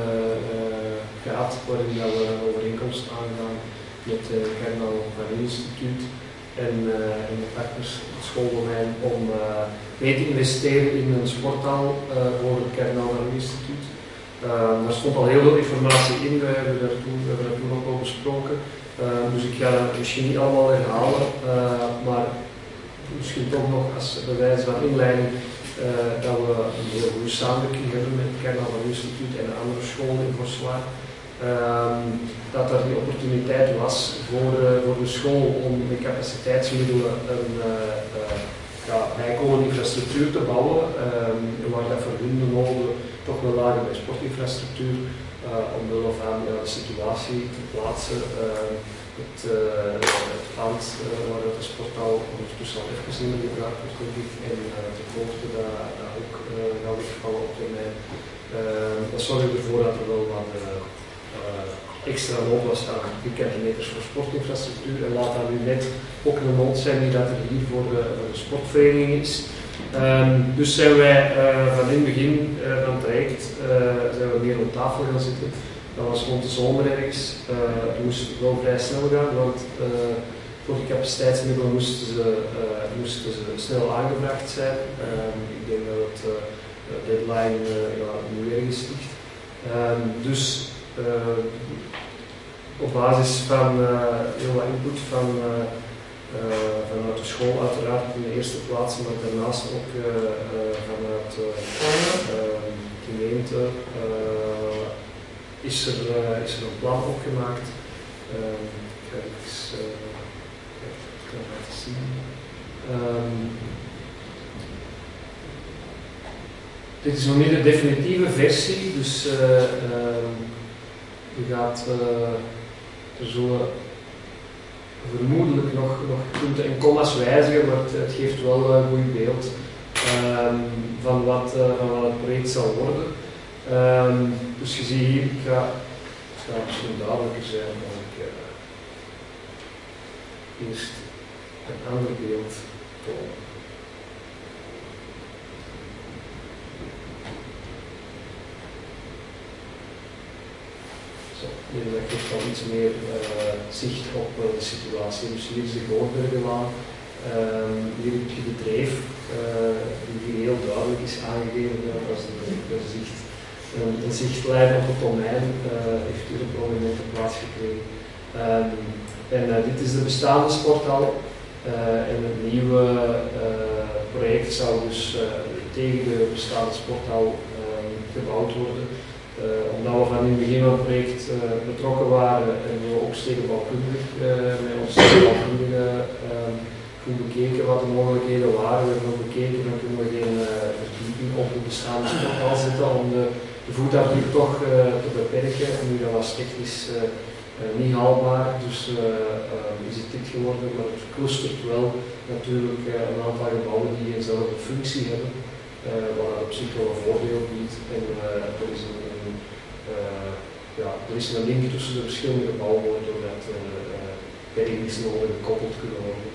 Speaker 5: gehad, waarin we een overeenkomst aangaan met het Kernel van Instituut en de partners, het schooldomein, om mee te investeren in een sporthal voor het Kernel van Instituut. Daar stond al heel veel informatie in, we hebben daar toen ook al besproken. Dus ik ga dat misschien niet allemaal herhalen, maar misschien toch nog als bewijs van inleiding dat we een heel goede samenwerking hebben met het Kernel van Instituut en de andere scholen in Vorstelaar. Dat er die opportuniteit was voor de school om met capaciteitsmiddelen een bijkomende infrastructuur te bouwen, waar dat voor hun de nodige toch wel lager bij sportinfrastructuur, omwille van de situatie te plaatsen. Het land waar de sporthal ondertussen al even in de gebruik wordt gebruikt en de kosten dat ook gaat wegvallen op termijn. Dat zorgt ervoor dat er wel wat extra nood was aan vierkante meters voor sportinfrastructuur en laat dat nu net ook een nood zijn die dat er hier voor de sportvereniging is. Dus zijn wij van in het begin van het traject zijn we meer op tafel gaan zitten. Dat was rond de zomer ergens. Het moest wel vrij snel gaan, want voor de capaciteitsmiddelen moesten ze snel aangevraagd zijn. Ik denk dat het deadline nu ergens ligt. Dus op basis van heel wat input vanuit de school uiteraard in de eerste plaats, maar daarnaast ook vanuit de gemeente is er een plan opgemaakt. Ik ga even laten zien. Dit is nog niet de definitieve versie, dus je gaat er zullen vermoedelijk nog punten en commas wijzigen, maar het geeft wel een goed beeld van wat het project zal worden. Dus je ziet hier, het gaat misschien duidelijker zijn als ik eerst een ander beeld toon. Dat geeft al iets meer zicht op de situatie. Dus hier is de Goorbergenlaan. Hier heb je de dreef, die heel duidelijk is aangegeven als de zicht. Een zichtlijn op het domein heeft hier een prominente plaats gekregen. Dit is de bestaande sporthal. En het nieuwe project zou dus tegen de bestaande sporthal gebouwd worden. Omdat we van in het begin van het project betrokken waren en we ook stedenbouwkundig met onze stedenbouwkundigen goed bekeken wat de mogelijkheden waren. We hebben ook bekeken, dan kunnen we geen verdieping op de bestaande sporthal zetten om de voetafdruk toch te beperken. En nu dat was technisch niet haalbaar, dus is het dit geworden, maar het clustert wel natuurlijk een aantal gebouwen die eenzelfde functie hebben. Wat dat op zich wel een voordeel biedt. En er is een link tussen de verschillende gebouwen doordat bergingsnoden gekoppeld kunnen worden.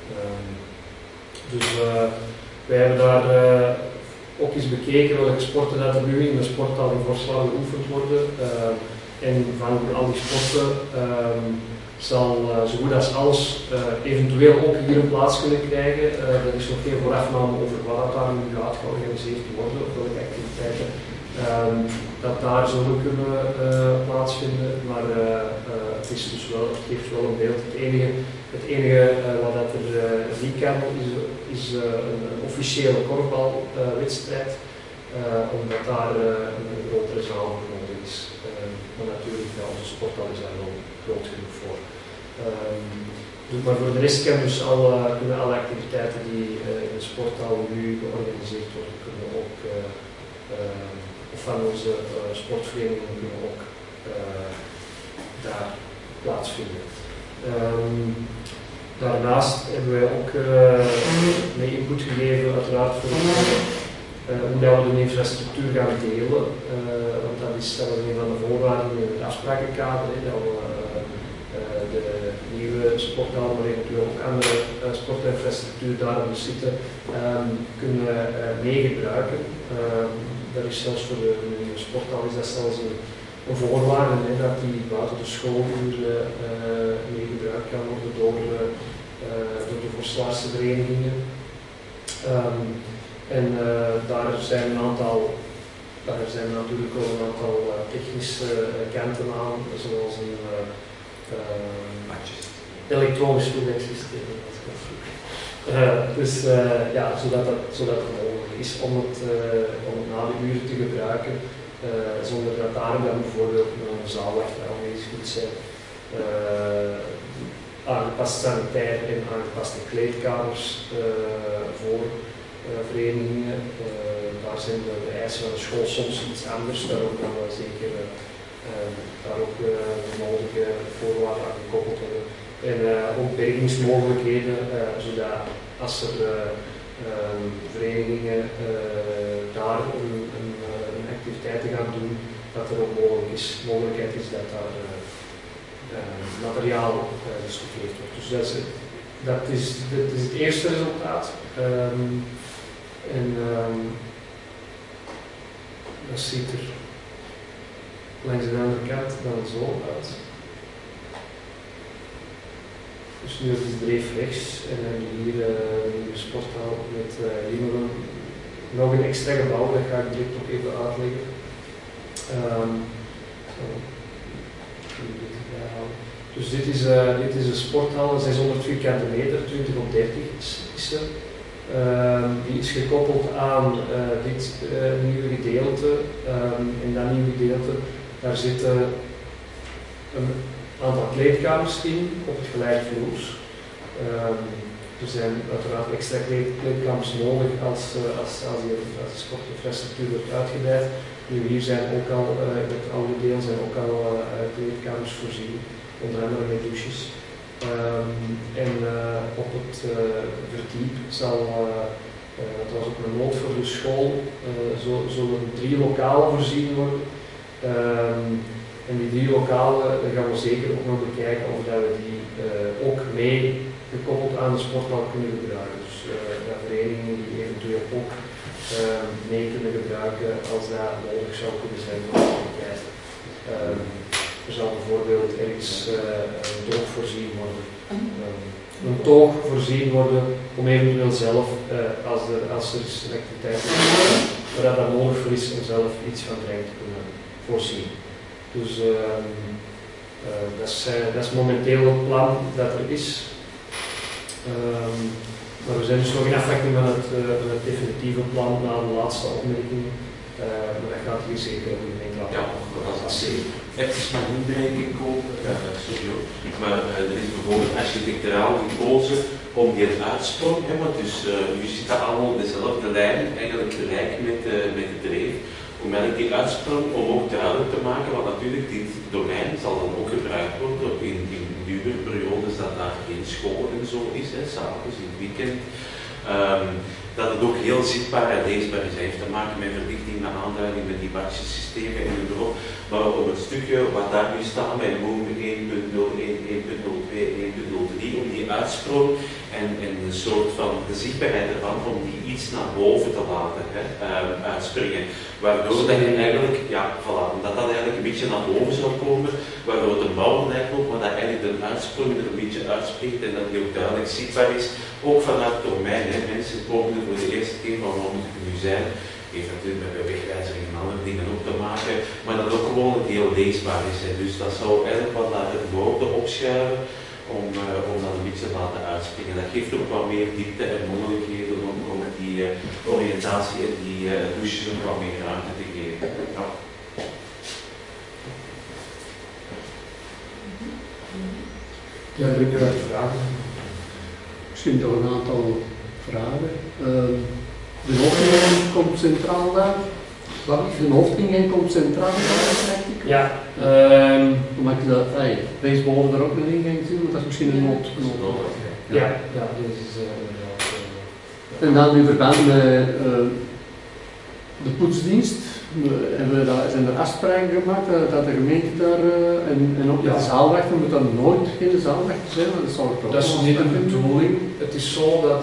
Speaker 5: Dus wij hebben daar ook eens bekeken welke sporten dat er nu in de sporthal in Vorslagen geoefend worden. En van al die sporten zal zo goed als alles eventueel ook hier een plaats kunnen krijgen. Er is nog geen voorafname over wat daar nu gaat georganiseerd worden, of welke activiteiten dat daar zullen kunnen plaatsvinden. Maar het is dus wel, het geeft wel een beeld. Het enige wat dat er niet kan is een officiële korfbalwedstrijd, omdat daar een grotere zaal voor nodig is. Maar natuurlijk, onze sporthal is daar wel groot genoeg voor. Maar voor de rest kunnen alle activiteiten die in de sporthal nu georganiseerd worden, kunnen ook, of van onze sportverenigingen kunnen ook daar plaatsvinden. Daarnaast hebben wij ook mee input gegeven, uiteraard voor hoe dat we de infrastructuur gaan delen. Want dat is een van de voorwaarden in het afsprakenkader, dat we de nieuwe sporthal, maar eventueel ook andere sportinfrastructuur daar op zitten, kunnen meegebruiken. Dat is zelfs voor de nieuwe sporthal is dat zelfs een voorwaarde, dat die buiten de schooluren meegebruikt kan worden door de Vorslaarse verenigingen. Daar zijn natuurlijk ook een aantal technische kanten aan, zoals een elektronisch toegangssysteem. Zodat het mogelijk is om het na de uren te gebruiken, zonder dat daar dan bijvoorbeeld een zaalwacht aanwezig moet zijn. Aangepast sanitair en aangepaste kleedkamers voor verenigingen. Daar zijn de eisen van de school soms iets anders, daarom gaan we zeker daar ook nodige voorwaarden aan gekoppeld hebben. En ook bergingsmogelijkheden, zodat als er verenigingen daar een activiteiten gaan doen, dat er ook mogelijkheid is dat daar materiaal gestoffeerd wordt. Dus dat is het eerste resultaat. Dat ziet er langs de andere kant dan zo uit. Dus nu is de dreef rechts en dan hier een sporthal met Limeren. Nog een extra gebouw, dat ga ik direct ook even uitleggen. Dus dit is een sporthal, 600 vierkante meter, 20 op 30 is er. Die is gekoppeld aan dit nieuwe gedeelte. In dat nieuwe gedeelte daar zitten een aantal kleedkamers in op het gelijkvloers. Er zijn uiteraard extra kleedkamers nodig als de sportinfrastructuur wordt uitgebreid. Nu hier zijn ook al, in het oude deel zijn ook al kleedkamers voorzien, onder andere met douches. Op het verdiep zal, dat was ook een nood voor de school, zullen 3 lokalen voorzien worden. En die 3 lokalen gaan we zeker ook nog bekijken of dat we die ook mee gekoppeld aan de sporthal kunnen gebruiken. Dus dat verenigingen die eventueel ook mee kunnen gebruiken als dat nodig zou kunnen zijn voor de activiteit. Er zal bijvoorbeeld ergens een toog voorzien worden. Een toog voorzien worden om eventueel zelf, als er is een activiteit is, waar dat nodig voor is, om zelf iets van drank te kunnen voorzien. Dus dat is momenteel het plan dat er is. Maar we zijn dus nog in afwachting van het definitieve plan na de laatste opmerking. Maar dat gaat hier zeker op de gemeente laten.
Speaker 4: Ja, dat is zeker. Even maar inbreking kopen, sorry hoor. Maar er is bijvoorbeeld architecturaal gekozen om die uitsprong, want dus je ziet dat allemaal dezelfde lijn, eigenlijk gelijk met de dreef. Om eigenlijk die uitsprong om ook duidelijk te maken, want natuurlijk dit domein zal dan ook gebruikt worden in duurdere periodes dat daar geen school en zo is, s'avonds, in het weekend. Dat het ook heel zichtbaar en leesbaar is. Hij heeft te maken met verdichting, met aanduiding, met die badjesystemen en erop. Maar op het stukje wat daar nu staat met Room 1.01, 1.02, 1.03, om die uitsprong en een soort van de zichtbaarheid ervan, om die iets naar boven te laten uitspringen. Waardoor dat je eigenlijk, dat eigenlijk een beetje naar boven zou komen, waardoor het een bouw lijkt op, maar dat eigenlijk de uitsprong er een beetje uitspringt en dat die ook duidelijk zichtbaar is. Ook vanuit het domein, mensen komen er voor de eerste keer van waar moet het nu zijn. Heeft natuurlijk met wegwijzering en andere dingen ook te maken, maar dat ook gewoon een heel leesbaar is. Dus dat zou eigenlijk wat naar de woorden opschuiven om dat een beetje te laten uitspringen. Dat geeft ook wat meer diepte en mogelijkheden om ook die oriëntatie en die douches ook wat meer ruimte te geven. Ja.
Speaker 6: Ja, er heb je vragen. Misschien toch een aantal vragen. De hoofdingang komt centraal daar. De hoofdingang komt centraal daar,
Speaker 5: ja.
Speaker 6: Omdat je dat, rechtsboven daar ook een ingang zien, want dat is misschien een nood.
Speaker 5: Ja, deze is
Speaker 6: En dan in verband met de poetsdienst, zijn er afspraken gemaakt dat de gemeente daar, en ook de zaalwachter moet dan nooit geen zaalwachter zijn?
Speaker 5: Dat is niet de bedoeling. Het is zo dat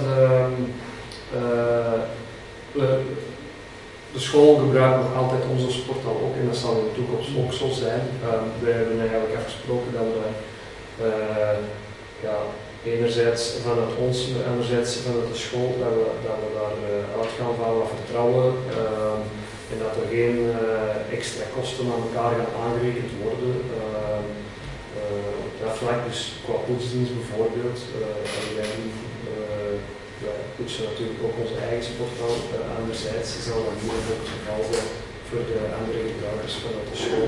Speaker 5: de school gebruikt nog altijd onze sporthal ook en dat zal in de toekomst ook zo zijn. We hebben eigenlijk afgesproken dat we enerzijds vanuit ons, maar anderzijds vanuit de school, dat we daar uitgaan van wat vertrouwen en dat er geen extra kosten aan elkaar gaan aangerekend worden. Op dat vlak, dus qua poetsdienst bijvoorbeeld, wij poetsen natuurlijk ook onze eigen sporthal. Anderzijds zal dat hier ook het geval zijn voor de andere gebruikers vanuit de school.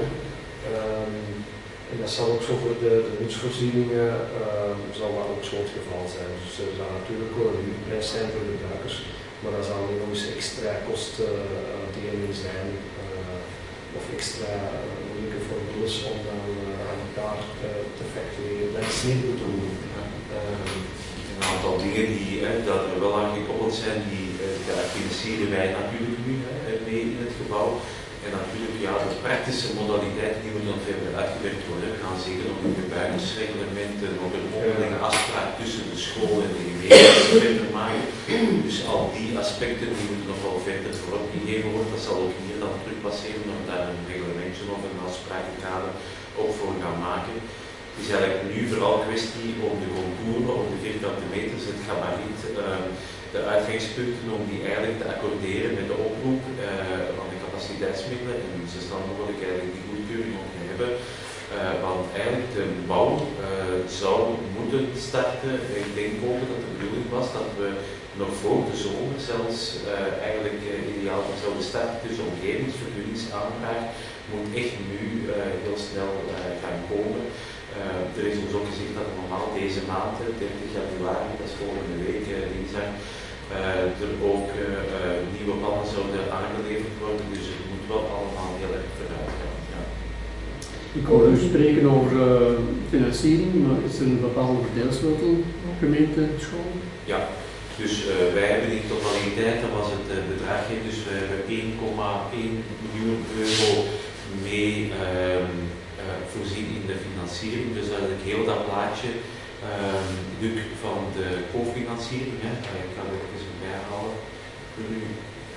Speaker 5: En dat zal ook zo voor de nutsvoorzieningen zal dat ook zo het geval zijn. Dus er zal natuurlijk wel een huurprijs zijn voor de gebruikers, maar dat zal niet nog eens extra kostendeling zijn of extra moeilijke formules om dan aan elkaar te factureren. Dat is niet de bedoeling.
Speaker 4: Een aantal dingen die dat er wel aan gekoppeld zijn, die financieren wij natuurlijk nu mee in het gebouw. En natuurlijk, de praktische modaliteiten die moeten nog verder uitgewerkt worden. We gaan zeker nog een gebruikersreglementen, nog een onderlinge afspraak tussen de school en de gemeente verder maken. Dus al die aspecten die moeten nog wel verder vooropgegeven worden. Dat zal ook hier dan terug passeren, omdat we daar een reglementje of een afsprakenkader ook voor gaan maken. Het is eigenlijk nu vooral kwestie om de contouren, om de vierkante meters, het gabariet, de uitgangspunten, om die eigenlijk te accorderen met de oproep van de capaciteitsmiddelen en ze staan mogelijk eigenlijk die goedkeuring ook te hebben. Want eigenlijk de bouw zou moeten starten. Ik denk ook dat de bedoeling was dat we nog voor de zomer zelfs eigenlijk ideaal zouden starten. Dus de omgevingsvergunningsaanvraag moet echt nu heel snel gaan komen. Er is ons ook gezegd dat normaal deze maand, 30 januari, dat is volgende week dinsdag, er ook nieuwe plannen zouden aangeleverd worden. Dus het moet wel allemaal heel erg vooruit gaan. Ja.
Speaker 6: Ik hoor u spreken over financiering, maar is er een bepaalde verdeelsleutel gemeente school?
Speaker 4: Ja, dus wij hebben in totaliteit, dat was het bedrag, dus we hebben 1,1 miljoen euro mee voorzien in de financiering. Dus eigenlijk heel dat plaatje van de cofinanciering. Ik ga het even bijhalen voor u.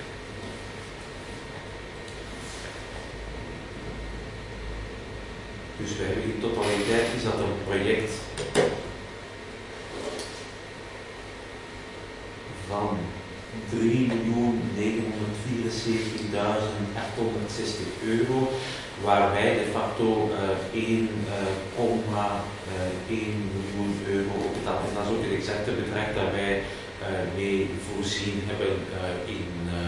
Speaker 4: Dus we hebben in totaliteit is dat een project van 3.974.860 euro, waarbij de facto 1,1 miljoen euro op het en dat is ook het exacte bedrag dat wij mee voorzien hebben in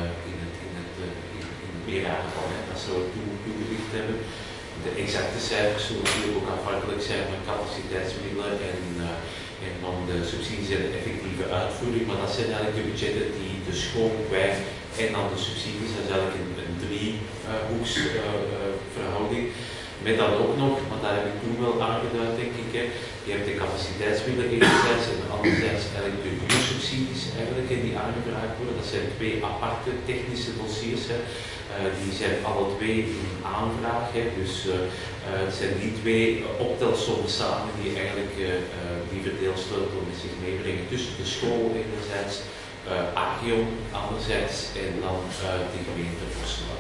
Speaker 4: het meerjarenplan. Dat zou ik toegelicht hebben. De exacte cijfers zullen natuurlijk ook afhankelijk zijn van capaciteitsmiddelen en van de subsidies en de effectieve uitvoering, maar dat zijn eigenlijk de budgetten die de school kwijt en dan de subsidies. Dat is eigenlijk een driehoeks verhouding. Met dan ook nog, maar daar heb ik toen wel aangeduid denk ik, je hebt de capaciteitsmiddelen enerzijds en anderzijds eigenlijk de huursubsidies eigenlijk, die aangevraagd worden. Dat zijn twee aparte technische dossiers. Die zijn alle twee in aanvraag. Dus het zijn die twee optelsommen samen die eigenlijk die verdeelsleutel met zich meebrengen tussen de school enerzijds, Agion anderzijds en dan de gemeente Vosselaar.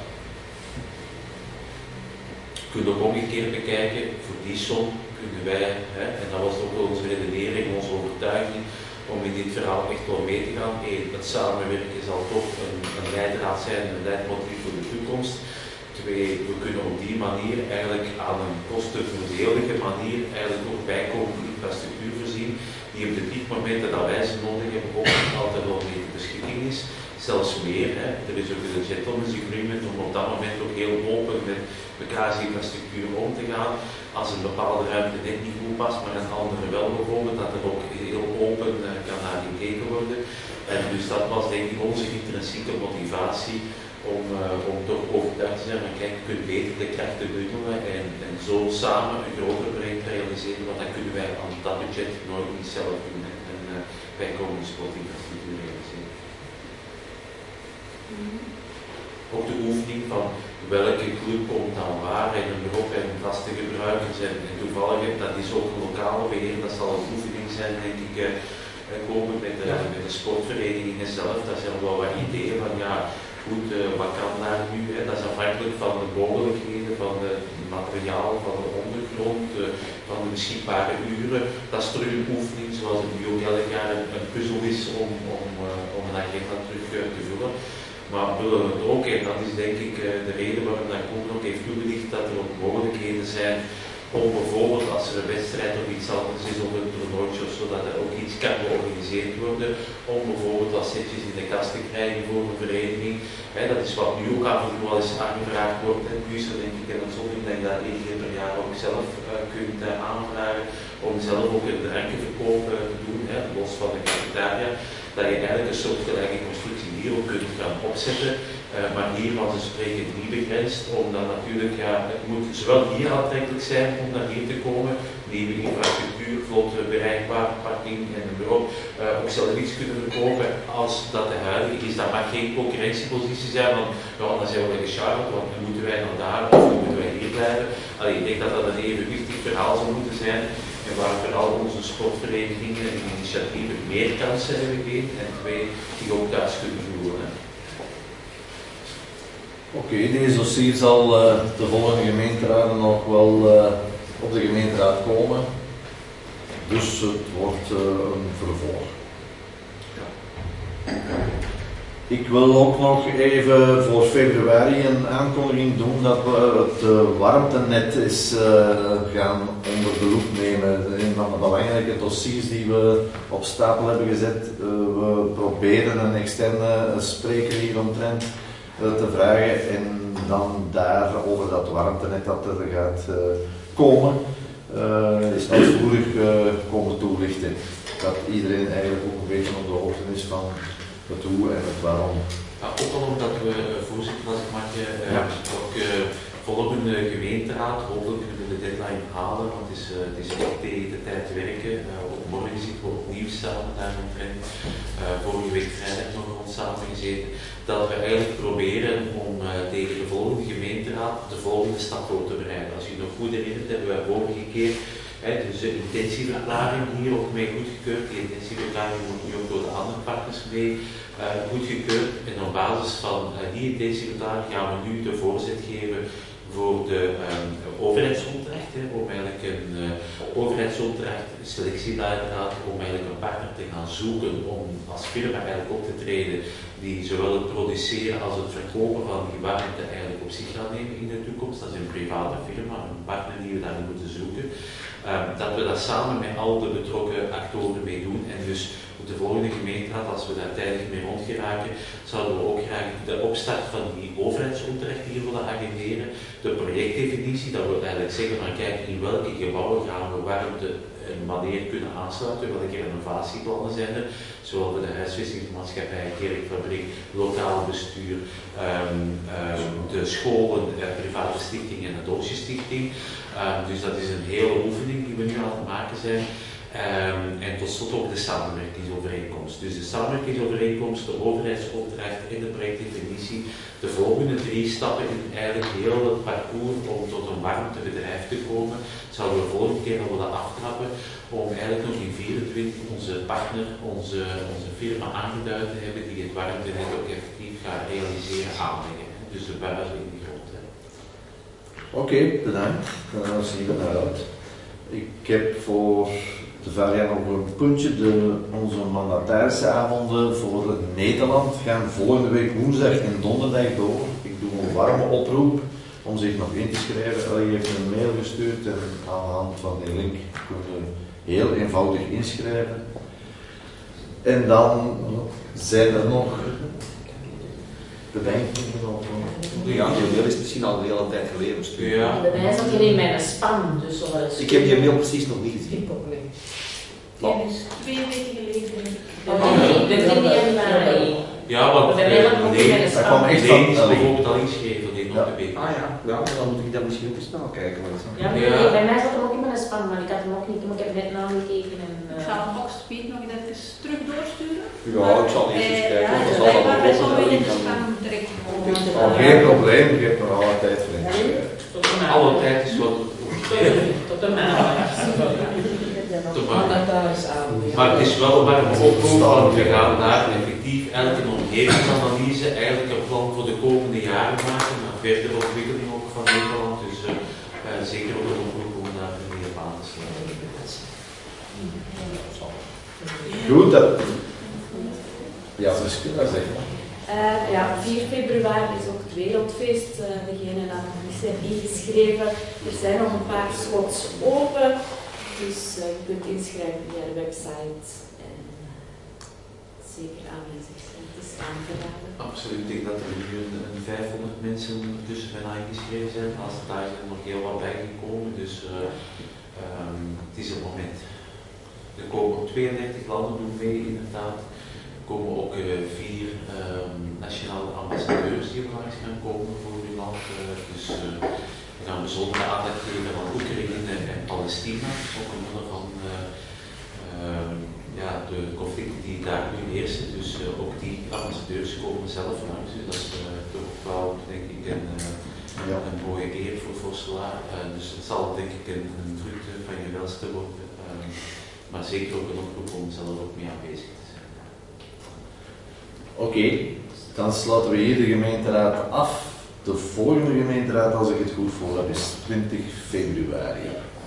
Speaker 4: Je kunt ook omgekeerd bekijken, voor die som kunnen wij, en dat was ook wel onze redenering, onze overtuiging, om in dit verhaal echt wel mee te gaan. Het samenwerken zal toch een leidraad zijn, een leidmotief voor de toekomst. Twee, we kunnen op die manier eigenlijk aan een kostenvoordelige manier eigenlijk ook bijkomende infrastructuur voorzien, die op de piekmomenten dat wij ze nodig hebben ook altijd wel mee ter beschikking is. Zelfs meer, er is ook een gentleman's agreement om op dat moment ook heel open met mekaars infrastructuur om te gaan. Als een bepaalde ruimte net niet goed past, maar een andere wel bijvoorbeeld, dat er ook heel open kan naar gekeken worden. En dus dat was denk ik onze intrinsieke motivatie om toch overtuigd te zijn, maar kijk, je kunt beter de krachten bundelen en zo samen een groter project realiseren, want dan kunnen wij aan dat budget nooit niet zelf doen en bijkomende sportinfrastructuur realiseren. Ook de oefening van welke club komt dan waar en een beroep en vaste gebruikers en toevallig, dat is ook een lokale beheer, dat zal een oefening zijn denk ik komen met de sportverenigingen zelf. Daar zijn wel wat ideeën van ja, goed, wat kan daar nu, dat is afhankelijk van de mogelijkheden, van het materiaal, van de ondergrond, van de beschikbare uren. Dat is terug een oefening zoals het nu ook elk jaar een puzzel is om een agenda terug te vullen. Maar we willen het ook, en dat is denk ik de reden waarom dat Koen ook heeft toegelicht, dat er ook mogelijkheden zijn om bijvoorbeeld als er een wedstrijd of iets anders is of een toernooitje of zo, dat er ook iets kan georganiseerd worden om bijvoorbeeld wat setjes in de kast te krijgen voor een vereniging. Dat is wat nu ook af en toe wel eens aangevraagd wordt. Nu is er denk ik een uitzondering dat je dat 1 keer per jaar ook zelf kunt aanvragen om zelf ook een drankjeverkoop te doen, los van de cafetaria. Dat je eigenlijk een soortgelijke constructie hier ook kunt gaan opzetten, maar hier van ze spreken niet begrensd, omdat natuurlijk, het moet zowel hier aantrekkelijk zijn om naar hier te komen, nieuwe infrastructuur, vlot bereikbaar, parking en een bureau, ook zelf iets kunnen verkopen als dat de huidige is. Dat mag geen concurrentiepositie zijn, want dan zijn we gecharmd, want dan moeten wij naar daar of dan moeten wij hier blijven. Ik denk dat dat een evenwichtig verhaal zou moeten zijn. En waar vooral onze sportverenigingen en initiatieven meer kansen hebben gegeven en twee, die ook thuis kunnen voeren.
Speaker 1: Oké, deze dossier zal de volgende gemeenteraden nog wel op de gemeenteraad komen. Dus het wordt een vervolg. Ik wil ook nog even voor februari een aankondiging doen dat we het warmtenet is gaan onder de loep nemen. Een van de belangrijke dossiers die we op stapel hebben gezet. We proberen een externe spreker hieromtrent te vragen en dan daar over dat warmtenet dat er gaat komen, is uitvoerig komen toelichten. Dat iedereen eigenlijk ook een beetje op de hoogte is van het hoe en het waarom.
Speaker 4: Ja, ook al omdat we, voorzitter, als ik mag, ook volgende gemeenteraad, hopelijk kunnen we de deadline halen, want het is echt tegen de tijd werken. Ook morgen zitten we opnieuw samen daaromtrent. Vorige week vrijdag nog rond samen gezeten. Dat we eigenlijk proberen om tegen de volgende gemeenteraad de volgende stap voor te bereiden. Als u nog goed herinnert, hebben wij vorige keer dus de intentieverklaring hier ook mee goedgekeurd. Die intentieverklaring wordt nu ook door de andere partners mee goedgekeurd. En op basis van die intentieverklaring gaan we nu de voorzet geven voor de overheidsopdracht. Om eigenlijk een overheidsopdracht, selectieleidraad, om eigenlijk een partner te gaan zoeken om als firma eigenlijk op te treden die zowel het produceren als het verkopen van die warmte eigenlijk op zich gaat nemen in de toekomst. Dat is een private firma, een partner die we daar moeten zoeken. Dat we dat samen met al de betrokken actoren mee doen en dus op de volgende gemeenteraad, als we daar tijdig mee rond geraken, zouden we ook graag de opstart van die overheidsopdracht hier willen agenderen, de projectdefinitie, dat we eigenlijk zeggen van kijk, in welke gebouwen gaan we warmte en wanneer kunnen aansluiten, welke renovatieplannen zijn er, zowel voor de huisvestingsmaatschappij, kerkfabriek, lokaal bestuur, de scholen, private stichting en de Doosjestichting. Dus dat is een hele oefening die we nu aan het maken zijn. En tot slot ook de samenwerkingsovereenkomst. Dus de samenwerkingsovereenkomst, de overheidsopdracht en de projectdefinitie. De volgende 3 stappen in eigenlijk heel het parcours om tot een warmtebedrijf te komen. Zouden we de volgende keer nog willen aftrappen om eigenlijk nog in 2024 onze partner, onze firma aangeduid te hebben die het warmtenet ook effectief gaat realiseren, aanleggen. Dus de buizen in de grond.
Speaker 1: Oké, bedankt. Dan zien we naar uit. Ik heb voor de Varia nog een puntje. Onze mandatarisavonden voor Nederland gaan volgende week woensdag en donderdag door. Ik doe een warme oproep om zich nog in te schrijven. Ellie heeft een mail gestuurd en aan de hand van die link kunnen we heel eenvoudig inschrijven. En dan zijn er nog bedenkingen over.
Speaker 2: Ja, die mail is misschien al een hele tijd geleden gestuurd.
Speaker 4: Ja.
Speaker 9: Bij mij zat hier in mijn spam, dus zo wel eens.
Speaker 2: Ik heb die mail precies nog niet gezien.
Speaker 9: Ik ook niet.
Speaker 2: Wat?
Speaker 3: Dus 2 weken geleden.
Speaker 9: De 3 januari.
Speaker 4: Ja, want
Speaker 9: Bij mij zat nog in mijn
Speaker 1: Hij kwam
Speaker 9: spam.
Speaker 1: echt
Speaker 4: nee, is
Speaker 1: van
Speaker 4: bijvoorbeeld al ingeschreven in
Speaker 1: Ja.
Speaker 4: de week.
Speaker 2: Ah ja, dan moet ik dat misschien ook eens snel kijken.
Speaker 9: Ja, maar nee, bij mij zat hem ook in mijn spam, maar ik had hem ook niet, maar ik heb het net nagekeken en...
Speaker 3: Ik zal hem ook speed nog even terug doorsturen.
Speaker 2: Ja, ik zal eerst eens kijken.
Speaker 9: ja,
Speaker 2: want
Speaker 9: dus
Speaker 2: dat zal
Speaker 3: Blijkbaar
Speaker 2: dan
Speaker 3: is
Speaker 2: ook
Speaker 3: alweer in
Speaker 2: wel
Speaker 3: de
Speaker 2: dan-
Speaker 3: spam terechtgekomen.
Speaker 1: Oh, geen probleem, je hebt nog alle tijd voor in.
Speaker 9: Tot de maand.
Speaker 4: Alle tijd is wat.
Speaker 9: Tot de maand.
Speaker 4: Maar het is wel waar we oproep, want we gaan daar effectief elke omgevingsanalyse eigenlijk een plan voor de komende jaren maken, maar verder ontwikkeling ook van Nederland, dus zeker ook een oproep om daar meer op aan te sluiten.
Speaker 1: Goed, dat... Ja, dat is goed, dat zeg maar.
Speaker 9: Ja, 4 februari is ook het wereldfeest. Degenen die nog niet zijn ingeschreven. Er zijn nog een paar slots open. Dus je kunt inschrijven via de website. En zeker aanwezig zijn. Het is aan te raden.
Speaker 4: Absoluut, ik denk dat er nu een 500 mensen tussen bijna ingeschreven zijn. Als daar zijn nog heel wat bijgekomen, dus het is het moment. Er komen 32 landen doen mee inderdaad. Er komen ook 4 nationale ambassadeurs die ook langs gaan komen voor uw land. Dus we gaan bijzondere aandacht geven aan Oekraïne en Palestina. Ook omwille van de conflicten die daar nu heersen. Dus ook die ambassadeurs komen zelf langs. Dus dat is toch wel, denk ik, een mooie eer voor Vosselaar. Dus het zal, denk ik, een vrucht van je welste worden. Maar zeker ook een oproep om zelf ook mee aanwezig te zijn.
Speaker 1: Oké, dan sluiten we hier de gemeenteraad af. De volgende gemeenteraad, als ik het goed voor heb, is 20 februari.